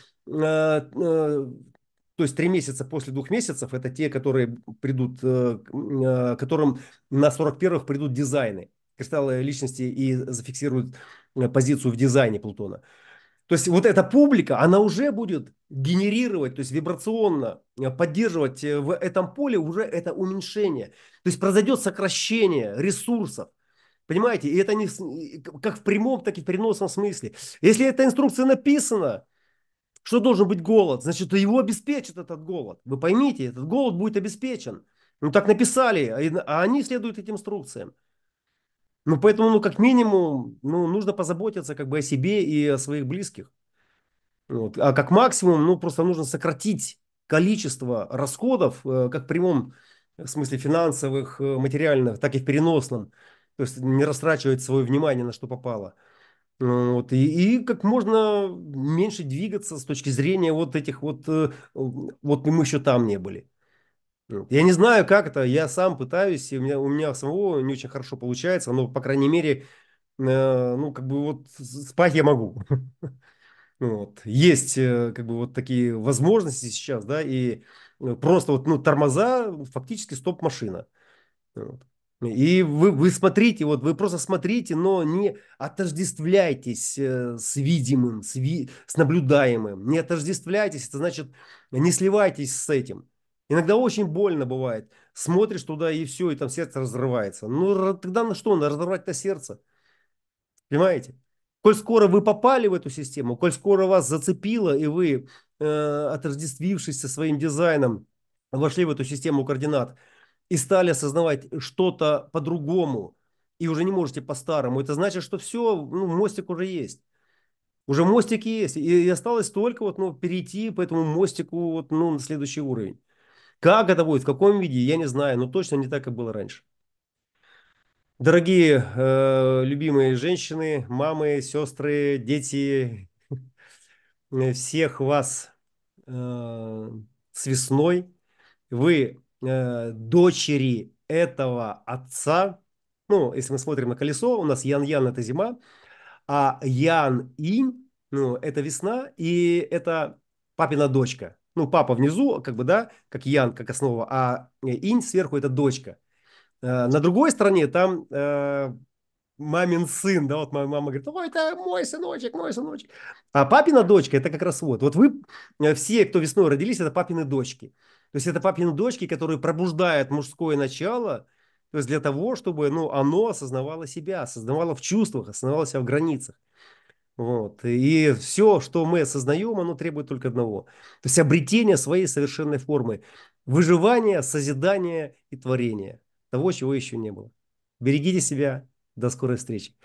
то есть 3 месяца после 2 месяцев, это те, которые придут, которым на 41-х придут дизайны, кристаллы личности и зафиксируют позицию в дизайне Плутона. То есть вот эта публика, она уже будет генерировать, то есть вибрационно поддерживать в этом поле уже это уменьшение. То есть произойдет сокращение ресурсов. Понимаете? И это не как в прямом, так и в переносном смысле. Если эта инструкция написана, что должен быть голод, значит, его обеспечит этот голод. Вы поймите, этот голод будет обеспечен. Ну так написали, а они следуют этим инструкциям. Ну поэтому, ну как минимум, ну нужно позаботиться как бы о себе и о своих близких. Вот. А как максимум, ну просто нужно сократить количество расходов, как в прямом смысле финансовых, материальных, так и в переносном. То есть не растрачивать свое внимание на что попало. Вот. И как можно меньше двигаться с точки зрения вот этих вот, вот мы еще там не были. Вот. Я не знаю, как это, я сам пытаюсь, и у меня самого не очень хорошо получается, но, по крайней мере, ну, как бы вот спать я могу. Вот. Есть как бы вот такие возможности сейчас, да, и просто вот, ну, тормоза, фактически стоп-машина. Вот. И вы смотрите, вот вы просто смотрите, но не отождествляйтесь с видимым, с наблюдаемым. Не отождествляйтесь, это значит, не сливайтесь с этим. Иногда очень больно бывает. Смотришь туда и все, и там сердце разрывается. Ну, тогда на что? На разорвать-то сердце. Понимаете? Коль скоро вы попали в эту систему, коль скоро вас зацепило, и вы, отождествившись со своим дизайном, вошли в эту систему координат, и стали осознавать что-то по-другому, и уже не можете по-старому, это значит, что все, ну, мостик уже есть. Уже мостик есть. И осталось только вот, ну, перейти по этому мостику вот, ну, на следующий уровень. Как это будет, в каком виде, я не знаю, но точно не так, как было раньше. Дорогие, любимые женщины, мамы, сестры, дети, всех вас э, с весной. Вы дочери этого отца. Ну, если мы смотрим на колесо, у нас Ян-Ян это зима, а Ян-Инь, ну, это весна, и это папина дочка. Ну, папа внизу, как бы, да, как Ян, как основа, а Инь сверху это дочка. На другой стороне там мамин сын, да, вот моя мама говорит, ой, это мой сыночек, мой сыночек. А папина дочка, это как раз вот вы все, кто весной родились, это папины дочки. То есть это папины дочки, которые пробуждают мужское начало, то есть для того, чтобы, ну, оно осознавало себя, осознавало в чувствах, осознавало себя в границах. Вот. И все, что мы осознаем, оно требует только одного. То есть обретение своей совершенной формы. Выживание, созидание и творение. Того, чего еще не было. Берегите себя. До скорой встречи.